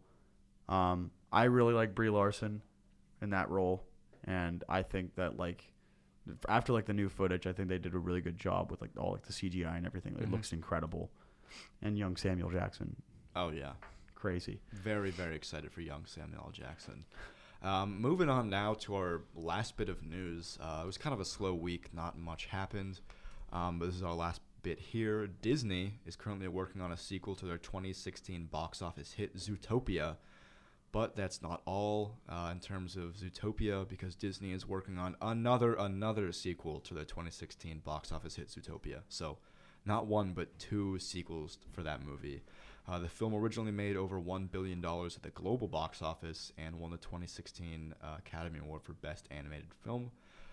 Um, I really like Brie Larson in that role, and I think that like after like the new footage, I think they did a really good job with like all like the C G I and everything. It Mhm. looks incredible, and young Samuel Jackson, Oh, yeah. crazy. Very, very excited for young Samuel L. Jackson. Um, moving on now to our last bit of news. Uh, it was kind of a slow week. Not much happened. Um, but this is our last bit here. Disney is currently working on a sequel to their twenty sixteen box office hit Zootopia. But that's not all uh, in terms of Zootopia, because Disney is working on another another sequel to their twenty sixteen box office hit Zootopia. So not one, but two sequels for that movie. Uh, the film originally made over one billion dollars at the global box office and won the twenty sixteen uh, Academy Award for Best Animated Film.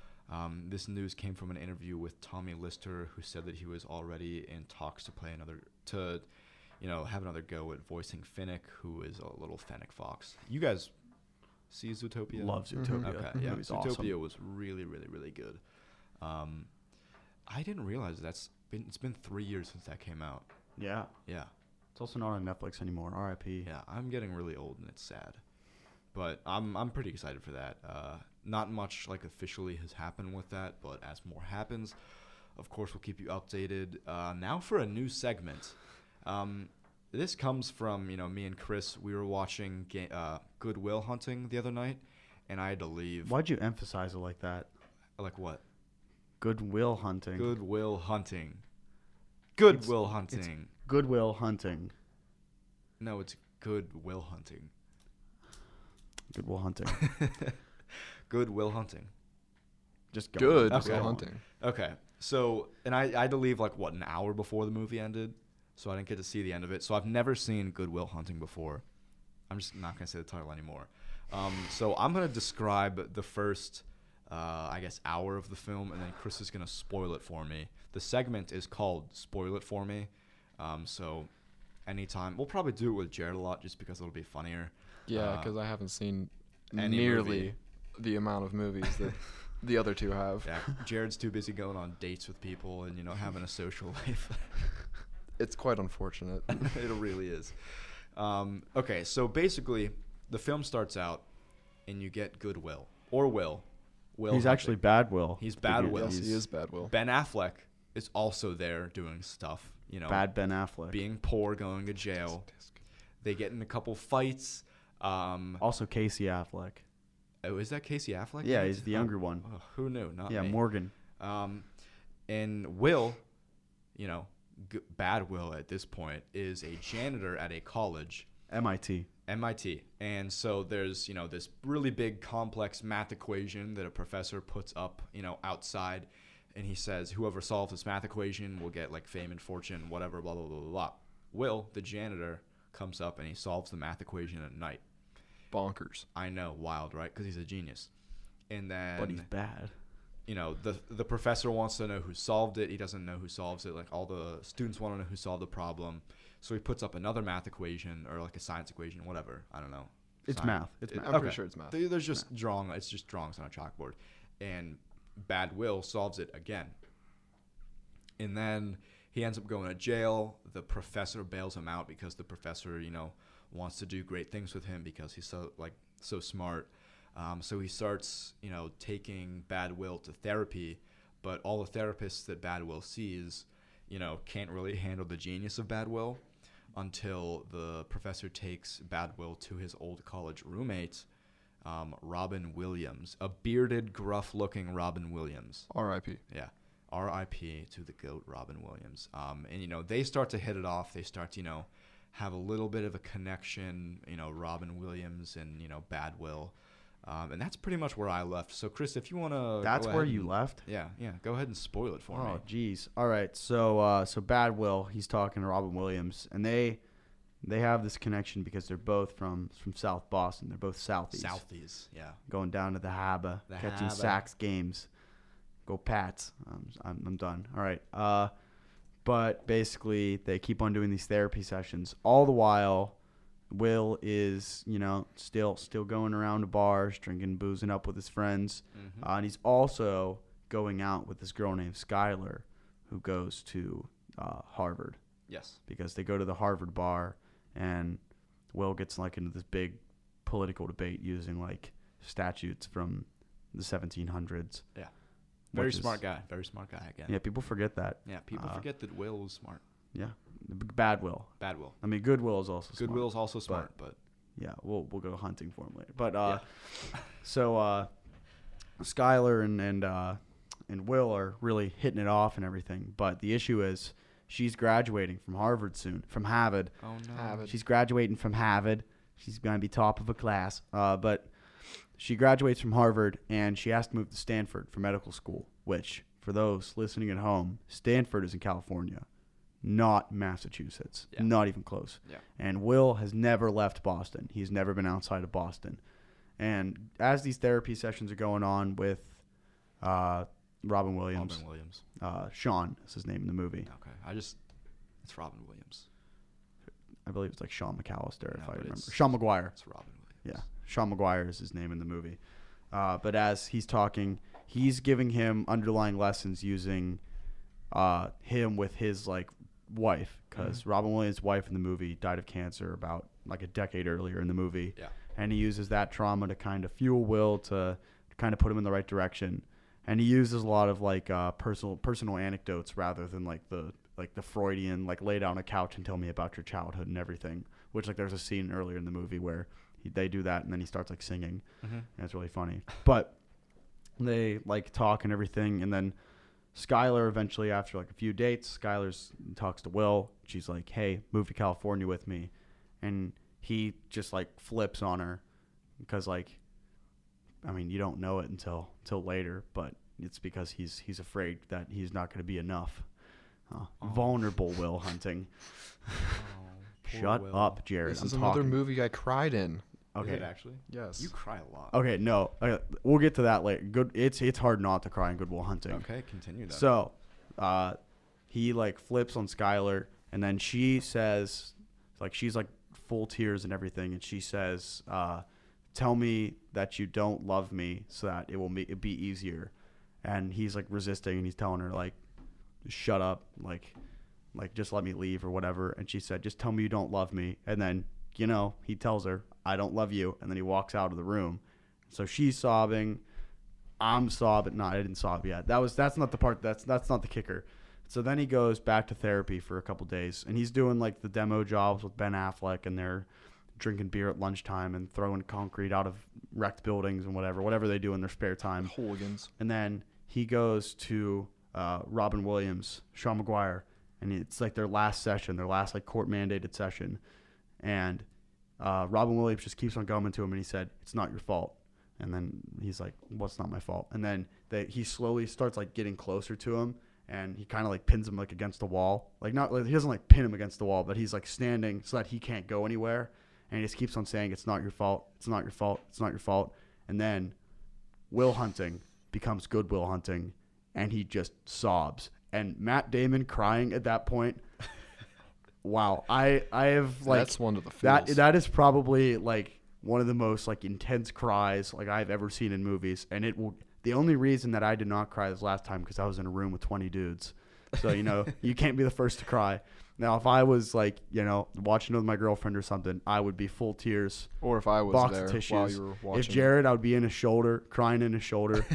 Um, this news came from an interview with Tommy Lister, who said that he was already in talks to play another to, you know, have another go at voicing Finnick, who is a little Fennec Fox. You guys see Zootopia? Love Mhm. Zootopia. Okay, That yeah, movie's Zootopia awesome. was really, really, really good. Um, I didn't realize that's been. It's been three years since that came out. Yeah. Yeah, It's also not on Netflix anymore. R I P. yeah. I'm getting really old and it's sad, but I'm I'm pretty excited for that. Uh, not much like officially has happened with that, but as more happens, of course we'll keep you updated. Uh, now for a new segment. Um, this comes from you know me and Chris. We were watching ga- uh, Good Will Hunting the other night, and I had to leave. Why'd you emphasize it like that? Like what? Goodwill Hunting. Good Will Hunting. Good It's- Will it's- Hunting. Goodwill Hunting. No, it's Good Will Hunting. Goodwill Hunting. Good Will Hunting. Just go Good on. Okay. Will Go on. Hunting. Okay, so and I, I had to leave like what an hour before the movie ended, so I didn't get to see the end of it. So I've never seen Good Will Hunting before. I'm just not gonna say the title anymore. Um, so I'm gonna describe the first, uh, I guess, hour of the film, and then Chris is gonna spoil it for me. The segment is called "Spoil It For Me," um, so anytime we'll probably do it with Jared a lot, just because it'll be funnier. Yeah, Uh, because I haven't seen any nearly movie. the amount of movies that the other two have. Yeah, Jared's too busy going on dates with people and you know having a social life. It's quite unfortunate. It really is. Um, okay, so basically, the film starts out, and you get Goodwill or Will. Will. He's Hunting. actually Bad Will. He's to Bad begin. Will. Yes, He's he is Bad Will. Ben Affleck is also there doing stuff. You know, Bad Ben Affleck. being poor, going to jail. They get in a couple fights. Um, Also Casey Affleck. oh, is that Casey Affleck? Yeah, in it? he's the Oh, younger one. oh, who knew? Not Yeah, me. Morgan. Um, and Will, you know, g- Bad Will at this point is a janitor at a college. M I T. M I T. And so there's, you know, this really big complex math equation that a professor puts up, you know, outside. And he says, whoever solves this math equation will get like fame and fortune, whatever, blah, blah, blah, blah, blah. Will, the janitor, comes up and he solves the math equation at night. Bonkers. I know, wild, right? Because he's a genius. And then, But he's bad. you know, the the professor wants to know who solved it. He doesn't know who solves it. Like all the students want to know who solved the problem. So he puts up another math equation or like a science equation, whatever. I don't know. It's Sci- math. It's it- math. I'm pretty sure it's math. There- There's just drawing. It's just drawings on a chalkboard, and Bad Will solves it again. And then he ends up going to jail. The professor bails him out because the professor, you know, wants to do great things with him because he's so like so smart. Um, so he starts, you know, taking Bad Will to therapy, but all the therapists that Bad Will sees, you know, can't really handle the genius of Bad Will until the professor takes Bad Will to his old college roommate, um, Robin Williams, a bearded, gruff-looking Robin Williams. R I P Yeah. R I P to the GOAT, Robin Williams. Um, and, you know, they start to hit it off. They start to, you know, have a little bit of a connection, you know, Robin Williams and, you know, Bad Will. Um, and that's pretty much where I left. So, Chris, if you want to... That's where you left? Yeah, yeah. Go ahead and spoil it for Oh, me. jeez. All right. So, uh, so Bad Will, he's talking to Robin Williams, and they they have this connection because they're both from from South Boston. They're both Southies. Southies, yeah. Going down to the Haba, The catching Haba. Sacks games. Go Pats. I'm, I'm, I'm done. All right. Uh, but basically, they keep on doing these therapy sessions. All the while, Will is, you know, still still going around to bars, drinking, boozing up with his friends. Mhm. Uh, and he's also going out with this girl named Skylar who goes to uh, Harvard Yes. because they go to the Harvard bar and Will gets like into this big political debate using like statutes from the seventeen hundreds. Yeah. Very which is- smart guy. Very smart guy again. Yeah, people forget that. Yeah, people Uh, forget that Will was smart. Yeah, the b- bad Will. Bad Will. I mean, good Will is also Good smart. Will's also smart, but, Yeah, we'll we'll go hunting for him later. But uh, so uh, Skylar and and uh, and Will are really hitting it off and everything. But the issue is she's graduating from Harvard soon, from Harvard. oh no. Harvard. She's graduating from Harvard. She's going to be top of a class. Uh, but she graduates from Harvard, and she has to move to Stanford for medical school, which, for those listening at home, Stanford is in California, not Massachusetts. Yeah. Not even close. Yeah. And Will has never left Boston. He's never been outside of Boston. And as these therapy sessions are going on with uh, Robin Williams, Robin Williams. uh, Sean is his name in the movie. Okay. I just, it's Robin Williams. I believe it's like Sean McAllister, No, if I but remember. it's- Sean McGuire. It's Robin Yeah. Williams. Sean Maguire is his name in the movie. Uh, but as he's talking, he's giving him underlying lessons using uh, him with his like wife, because Mhm. Robin Williams' wife in the movie died of cancer about like a decade earlier in the movie. Yeah. And he uses that trauma to kind of fuel Will to, to kind of put him in the right direction. And he uses a lot of like uh, personal personal anecdotes rather than like the like the Freudian like lay down on a couch and tell me about your childhood and everything. Which like there's a scene earlier in the movie where he, they do that and then he starts like singing. Mm-hmm. And it's really funny. But they like talk and everything, and then Skylar eventually, after like a few dates, Skylar talks to Will. She's like, "Hey, move to California with me," and he just like flips on her because like, I mean, you don't know it until until later, but it's because he's he's afraid that he's not going to be enough. Uh, Oh. Vulnerable Will Hunting. Oh, poor Shut Will. up, Jared. This I'm is another talking. movie I cried in. Is Okay. it actually? Yes. You cry a lot. Okay. No. Okay, we'll get to that later. Good. It's it's hard not to cry in Good Will Hunting. Okay, continue that. So, uh, he like flips on Skylar, and then she says, like she's like full tears and everything, and she says, uh, "Tell me that you don't love me, so that it will make it be easier." And he's like resisting, and he's telling her like, "Shut up, like, like just let me leave or whatever." And she said, "Just tell me you don't love me." And then you know he tells her, "I don't love you," and then he walks out of the room. So she's sobbing. I'm sobbing. No, I didn't sob yet. That was that's not the part. That's that's not the kicker. So then he goes back to therapy for a couple days, and he's doing like the demo jobs with Ben Affleck, and they're drinking beer at lunchtime and throwing concrete out of wrecked buildings and whatever, whatever they do in their spare time. Hooligans. And then he goes to uh, Robin Williams, Sean Maguire, and it's like their last session, their last like court mandated session, and uh, Robin Williams just keeps on going to him, and he said, "It's not your fault." And then he's like, "What's not my fault?" And then they, he slowly starts like getting closer to him, and he kind of like pins him like against the wall. Like not like, he doesn't like pin him against the wall, but he's like standing so that he can't go anywhere. And he just keeps on saying, "It's not your fault. It's not your fault. It's not your fault." And then Will Hunting becomes Good Will Hunting, and he just sobs. And Matt Damon crying at that point. Wow, I I have like That's one of the that feels. that is probably like one of the most like intense cries like I've ever seen in movies, and it will. The only reason that I did not cry this last time because I was in a room with twenty dudes, so you know you can't be the first to cry. Now, if I was like you know watching with my girlfriend or something, I would be full tears, Or if I was box there of while tissues. you were watching. If Jared, I would be in his shoulder, crying in his shoulder.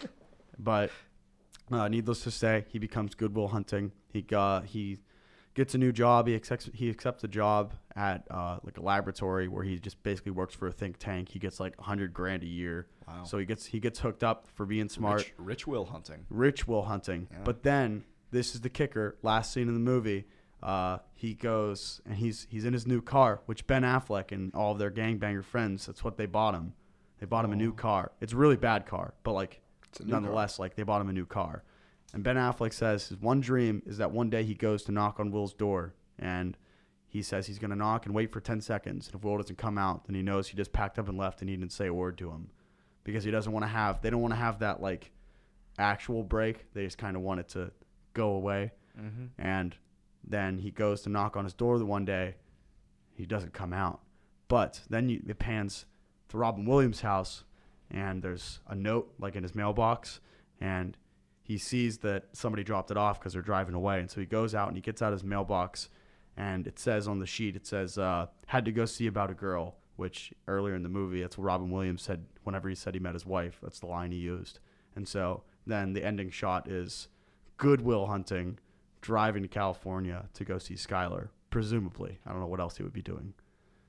But uh, needless to say, he becomes Good Will Hunting. He got he gets a new job. He accepts he accepts a job at uh, like a laboratory where he just basically works for a think tank. He gets like a hundred grand a year. Wow. So he gets he gets hooked up for being smart. Rich, rich Will Hunting. Rich Will Hunting. Yeah. But then this is the kicker. Last scene in the movie, uh, he goes and he's he's in his new car, which Ben Affleck and all of their gangbanger friends. That's what they bought him. They bought him a new Oh. car. It's a really bad car, but like It's a new car. nonetheless, like they bought him a new car. And Ben Affleck says his one dream is that one day he goes to knock on Will's door, and he says he's gonna knock and wait for ten seconds. And if Will doesn't come out, then he knows he just packed up and left, and he didn't say a word to him, because he doesn't want to have. They don't want to have that like actual break. They just kind of want it to go away. Mm-hmm. And then he goes to knock on his door the one day. He doesn't come out. But then you, it pans to Robin Williams' house, and there's a note like in his mailbox, and he sees that somebody dropped it off because they're driving away. And so he goes out and he gets out his mailbox, and it says on the sheet, it says, uh, had to go see about a girl, which earlier in the movie, that's what Robin Williams said whenever he said he met his wife. That's the line he used. And so then the ending shot is Good Will Hunting driving to California to go see Skylar, presumably. I don't know what else he would be doing.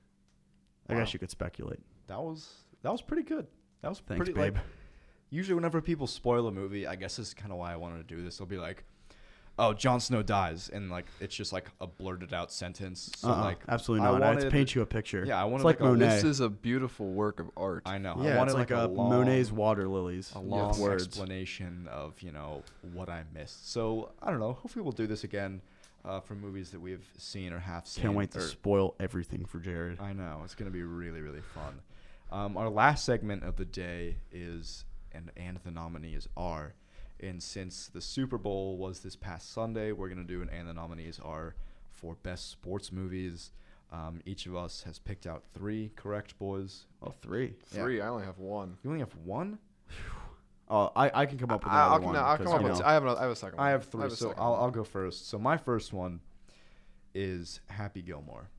I Wow. guess you could speculate. That was that was pretty good. That was Thanks, pretty babe. like. Usually, whenever people spoil a movie, I guess this is kind of why I wanted to do this. They'll be like, "Oh, Jon Snow dies," and like it's just like a blurted out sentence. So uh-uh, like, absolutely I not. I had to wanted- paint you a picture. Yeah, I wanted It's like like a- Monet. This is a beautiful work of art. I know. I yeah, wanted it's like, like, a, long, Monet's water lilies. a with long words. explanation of you know what I missed. So I don't know. Hopefully, we'll do this again uh, for movies that we've seen or have seen. Can't wait to or- spoil everything for Jared. I know. It's going to be really, really fun. Um, our last segment of the day is, and, and the nominees are. And since the Super Bowl was this past Sunday, we're going to do an and the nominees are for best sports movies. Um, each of us has picked out three correct, boys. Oh, three. Yeah. Three. I only have one. You only have one? Oh, I, I can come up with I, another I'll, one. no, I'll 'cause, come up you with. know, I have another. I have a second. One. I have three, a so second I'll, one. I'll go first. So my first one is Happy Gilmore.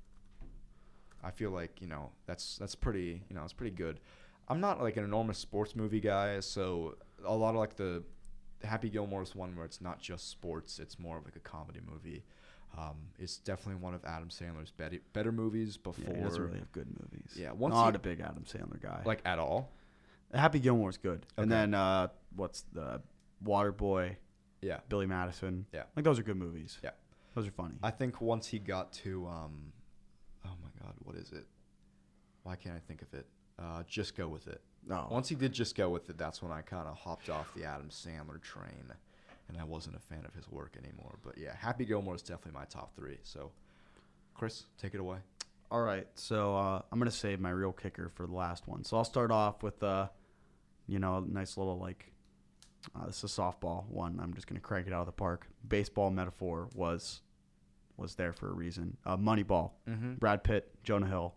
I feel like, you know, that's that's pretty, you know, it's pretty good. I'm not like an enormous sports movie guy, so a lot of like the Happy Gilmore is one where it's not just sports, it's more of like a comedy movie. Um, it's definitely one of Adam Sandler's better better movies before. yeah, he doesn't really have good movies. Yeah, once Not he- a big Adam Sandler guy. like at all. Happy Gilmore's good. And Okay. then uh, what's the Waterboy, Yeah. Billy Madison. Yeah. Like those are good movies. Yeah. Those are funny. I think once he got to um oh my god, what is it? Why can't I think of it? Uh, Just Go With It. no. Once he did Just Go With It, that's when I kind of hopped off the Adam Sandler train, and I wasn't a fan of his work anymore. But yeah, Happy Gilmore is definitely my top three. So, Chris, take it away. All right, so uh, I'm gonna save my real kicker for the last one. So I'll start off with, uh, you know, a nice little like, uh, this is a softball one. I'm just gonna crank it out of the park. Baseball metaphor was, was there for a reason. Uh, Moneyball, Mm-hmm. Brad Pitt, Jonah Hill,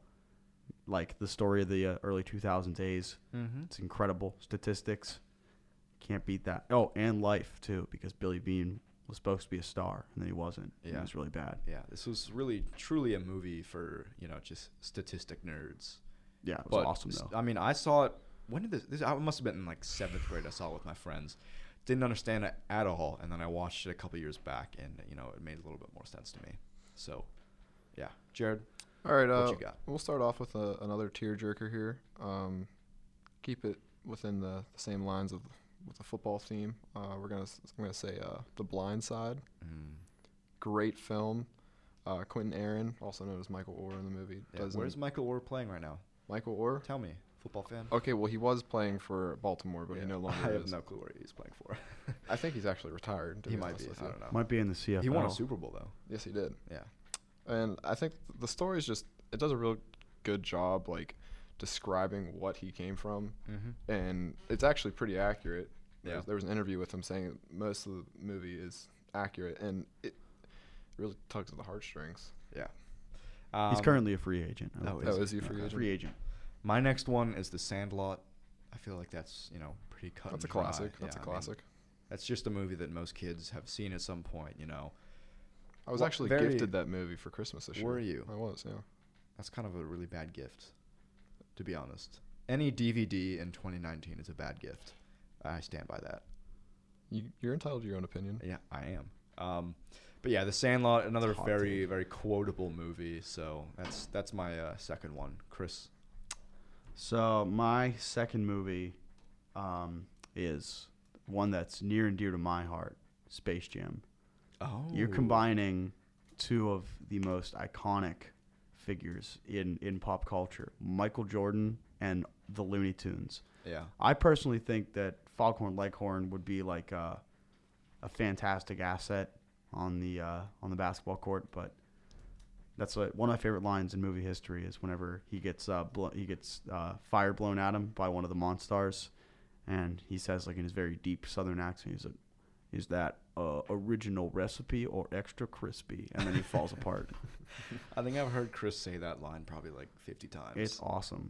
like the story of the uh, early two thousands A's. Mm-hmm. It's incredible statistics. Can't beat that. Oh, and Life too, because Billy Bean was supposed to be a star and then he wasn't. Yeah, Yeah. it was really bad. Yeah, this was really, truly a movie for, you know, just statistic nerds. Yeah, it was But awesome s- though. I mean, I saw it. When did this? This I must have been in like seventh grade. I saw it with my friends. Didn't understand it at all, and then I watched it a couple years back, and you know, it made a little bit more sense to me. So, yeah, Jared, All right. what Uh, you got? we'll start off with a, another tearjerker here. Um, keep it within the, the same lines of with the football theme. Uh, we're gonna. s- I'm gonna say uh, The Blind Side. Mm. Great film. Uh, Quentin Aaron, also known as Michael Orr in the movie. Yeah, does where's an- Michael Orr playing right now? Michael Orr? Tell me, football fan. Okay, well he was playing for Baltimore, but Yeah, he no longer I have is. no clue where he's playing for. I think he's actually retired. To he be might honest be. with I you. don't know. Might be in the C F L. He won a Super Bowl though. Yes, he did. Yeah. And I think the story is just it does a real good job like describing what he came from, Mm-hmm. and it's actually pretty accurate. There Yeah. was- There was an interview with him saying most of the movie is accurate, and it really tugs at the heartstrings. Yeah. He's Um, currently a free agent. Oh, Oh, is is he? he a free Yeah, agent? Free agent. My next one is The Sandlot. I feel like that's, you know, pretty cut That's a and dry. classic. That's Yeah, a I mean, classic. that's just a movie that most kids have seen at some point, you know. I was Well, actually very- gifted that movie for Christmas this year. Were you? I was, yeah. That's kind of a really bad gift, to be honest. Any D V D in twenty nineteen is a bad gift. I stand by that. You, you're entitled to your own opinion. Yeah, I am. Um, but yeah, The Sandlot, another Hot very, take. very quotable movie. So that's that's my uh, second one. Chris. So my second movie um, is one that's near and dear to my heart, Space Jam. Oh. You're combining two of the most iconic figures in, in pop culture, Michael Jordan and the Looney Tunes. Yeah. I personally think that Foghorn Leghorn would be like a, a fantastic asset on the uh, on the basketball court, but that's what, one of my favorite lines in movie history is whenever he gets uh, blo- he gets uh, fire blown at him by one of the Monstars, and he says like in his very deep Southern accent, he's like, "Is that uh, original recipe or extra crispy?" And then he falls apart. I think I've heard Chris say that line probably like fifty times. It's awesome.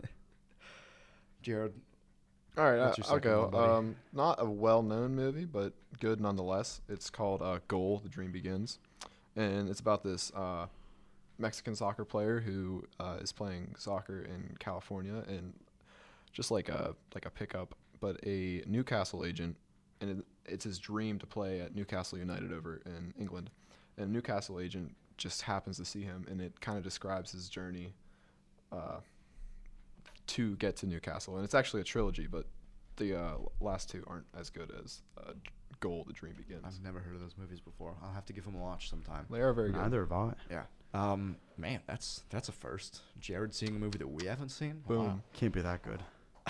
Jared. All right, What's I, your I'll second go. one, buddy? Um, not a well-known movie, but good nonetheless. It's called uh, Goal: The Dream Begins, and it's about this uh, Mexican soccer player who uh, is playing soccer in California, and just like a like a pickup, but a Newcastle agent, and it, it's his dream to play at Newcastle United over in England, and a Newcastle agent just happens to see him, and it kind of describes his journey. Uh, to get to Newcastle, and it's actually a trilogy, but the uh, last two aren't as good as uh, Goal: The Dream Begins. I've never heard of those movies before. I'll have to give them a watch sometime. They are very good. Neither have I. Yeah. Um, man, that's that's a first. Jared seeing a movie that we haven't seen. Boom. Wow. Can't be that good.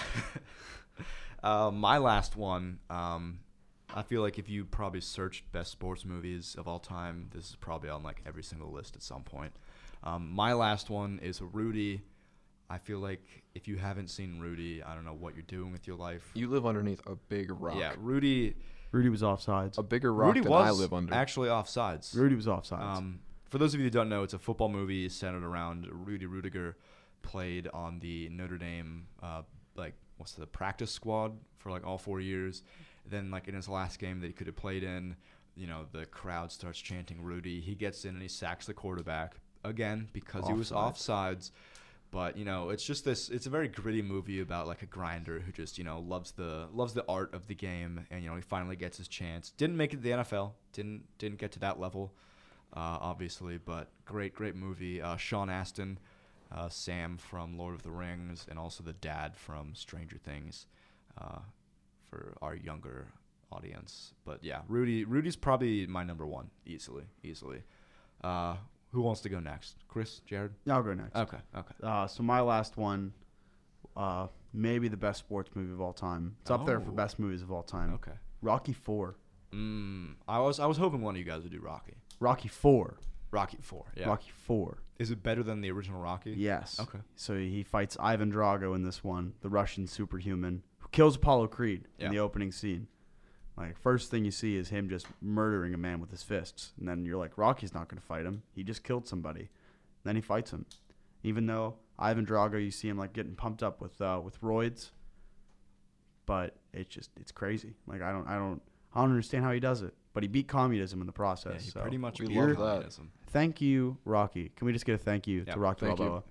uh, my last one. Um, I feel like if you probably searched best sports movies of all time, this is probably on like every single list at some point. Um, my last one is Rudy. I feel like if you haven't seen Rudy, I don't know what you're doing with your life. You live underneath a big rock. Yeah, Rudy. Rudy was offsides. A bigger rock Rudy than was I live under. actually offsides. Rudy was offsides. Um, for those of you who don't know, it's a football movie centered around Rudy Rudiger, played on the Notre Dame, uh, like, what's the practice squad for, like, all four years. Then, like, in his last game that he could have played in, you know, the crowd starts chanting Rudy. He gets in and he sacks the quarterback, again, because he was offsides. But, you know, it's just this – it's a very gritty movie about, like, a grinder who just, you know, loves the loves the art of the game. And, you know, he finally gets his chance. Didn't make it to the N F L. Didn't didn't get to that level, uh, obviously. But great, great movie. Uh, Sean Astin, uh, Sam from Lord of the Rings, and also the dad from Stranger Things uh, for our younger audience. But, yeah, Rudy Rudy's probably my number one, easily, easily. Uh Who wants to go next? Chris, Jared? Yeah, I'll go next. Okay, okay. Uh, so my last one, uh, maybe the best sports movie of all time. It's up there for Oh. best movies of all time. Okay. Rocky Four. Mm, I was I was hoping one of you guys would do Rocky. Rocky Four. Rocky Four. Yeah. Rocky Four. Is it better than the original Rocky? Yes. Okay. So he fights Ivan Drago in this one, the Russian superhuman, who kills Apollo Creed Yeah. in the opening scene. Like, first thing you see is him just murdering a man with his fists. And then you're like, Rocky's not going to fight him. He just killed somebody. Then he fights him. Even though Ivan Drago, you see him, like, getting pumped up with uh, with roids. But it's just, it's crazy. Like, I don't, I don't, I don't understand how he does it. But he beat communism in the process. Yeah, he so. pretty much We beat love that. communism. Thank you, Rocky. Can we just get a thank you Yeah, to Rocky thank you. Balboa?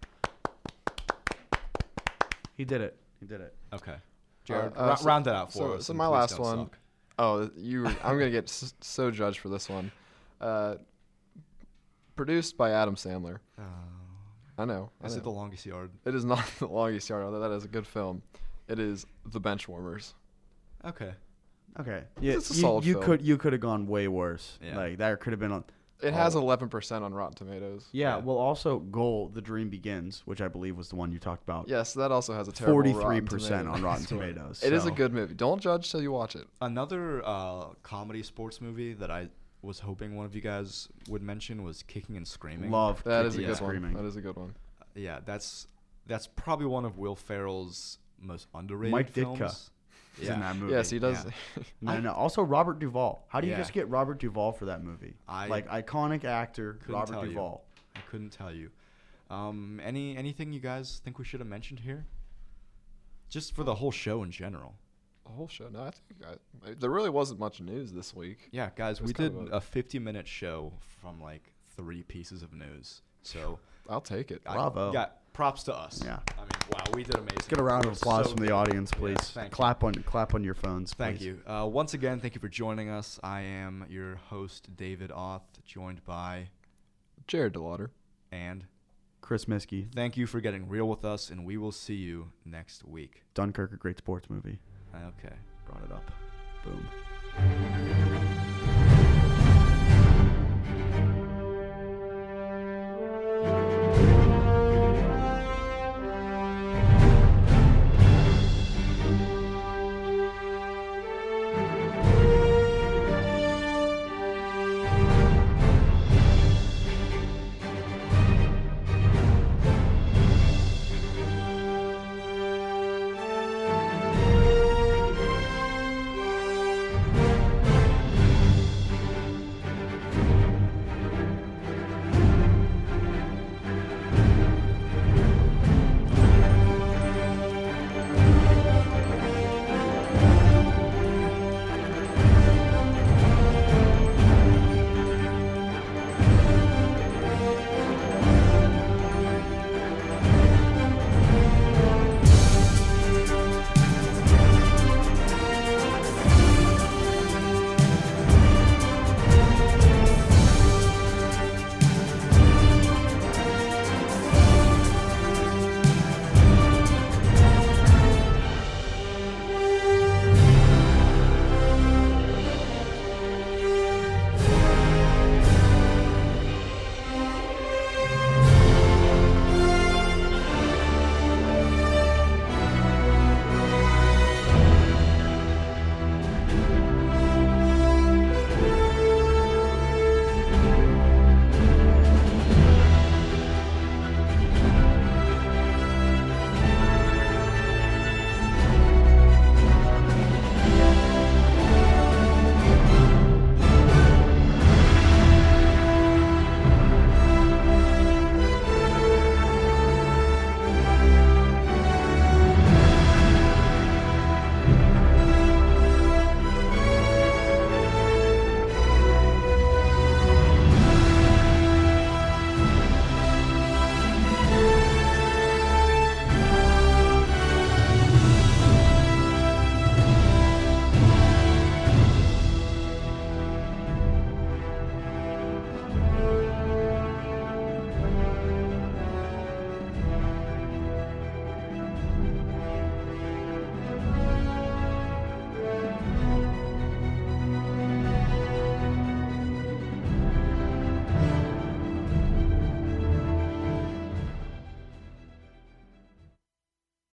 He did it. He did it. Okay. Jared, uh, ra- so- round it out for so- us. so and my please last don't one- suck. Oh, you! I'm gonna get s- so judged for this one. Uh, produced by Adam Sandler. Uh, I know. I is know. it The Longest Yard? It is not The Longest Yard, although that is a good film. It is The Benchwarmers. Okay. Okay. Yeah, It's a you, solid you film. could you could have gone way worse. Yeah. Like that could have been on. It has Oh. eleven percent on Rotten Tomatoes. Yeah, Yeah. Well, also Goal: The Dream Begins, which I believe was the one you talked about. Yes, that also has a terrible Forty-three Rotten percent on Tomatoes. Rotten Tomatoes. It is a so- good movie. Don't judge till you watch it. Another uh, comedy sports movie that I was hoping one of you guys would mention was Kicking and Screaming. Love. That is a Kicking good and one. Screaming. That is a good one. Yeah, that's that's probably one of Will Ferrell's most underrated Mike films. Ditka is Yeah. in that movie. Yes, he does. yeah. No, no. Also, Robert Duvall. How do you Yeah. just get Robert Duvall for that movie? I like iconic actor couldn't Robert tell you. Duvall. I couldn't tell you. Um, any anything you guys think we should have mentioned here? Just for the whole show in general. The whole show. No, I think I, I- there really wasn't much news this week. Yeah, guys, It was we kind did of a- a fifty-minute show from like three pieces of news. So, I'll take it. I- Bravo. yeah, props to us. Yeah. I mean, wow, we did amazing. Let's get a round of We're applause so from the good. audience, Yeah, please. thank you. clap on clap on your phones. Thank please. you. Uh, once again, thank you for joining us. I am your host, David Oth, joined by Jared DeLauder. and Chris Miskey. thank you for getting real with us, and we will see you next week. Dunkirk, a great sports movie. Okay. Brought it up. Boom.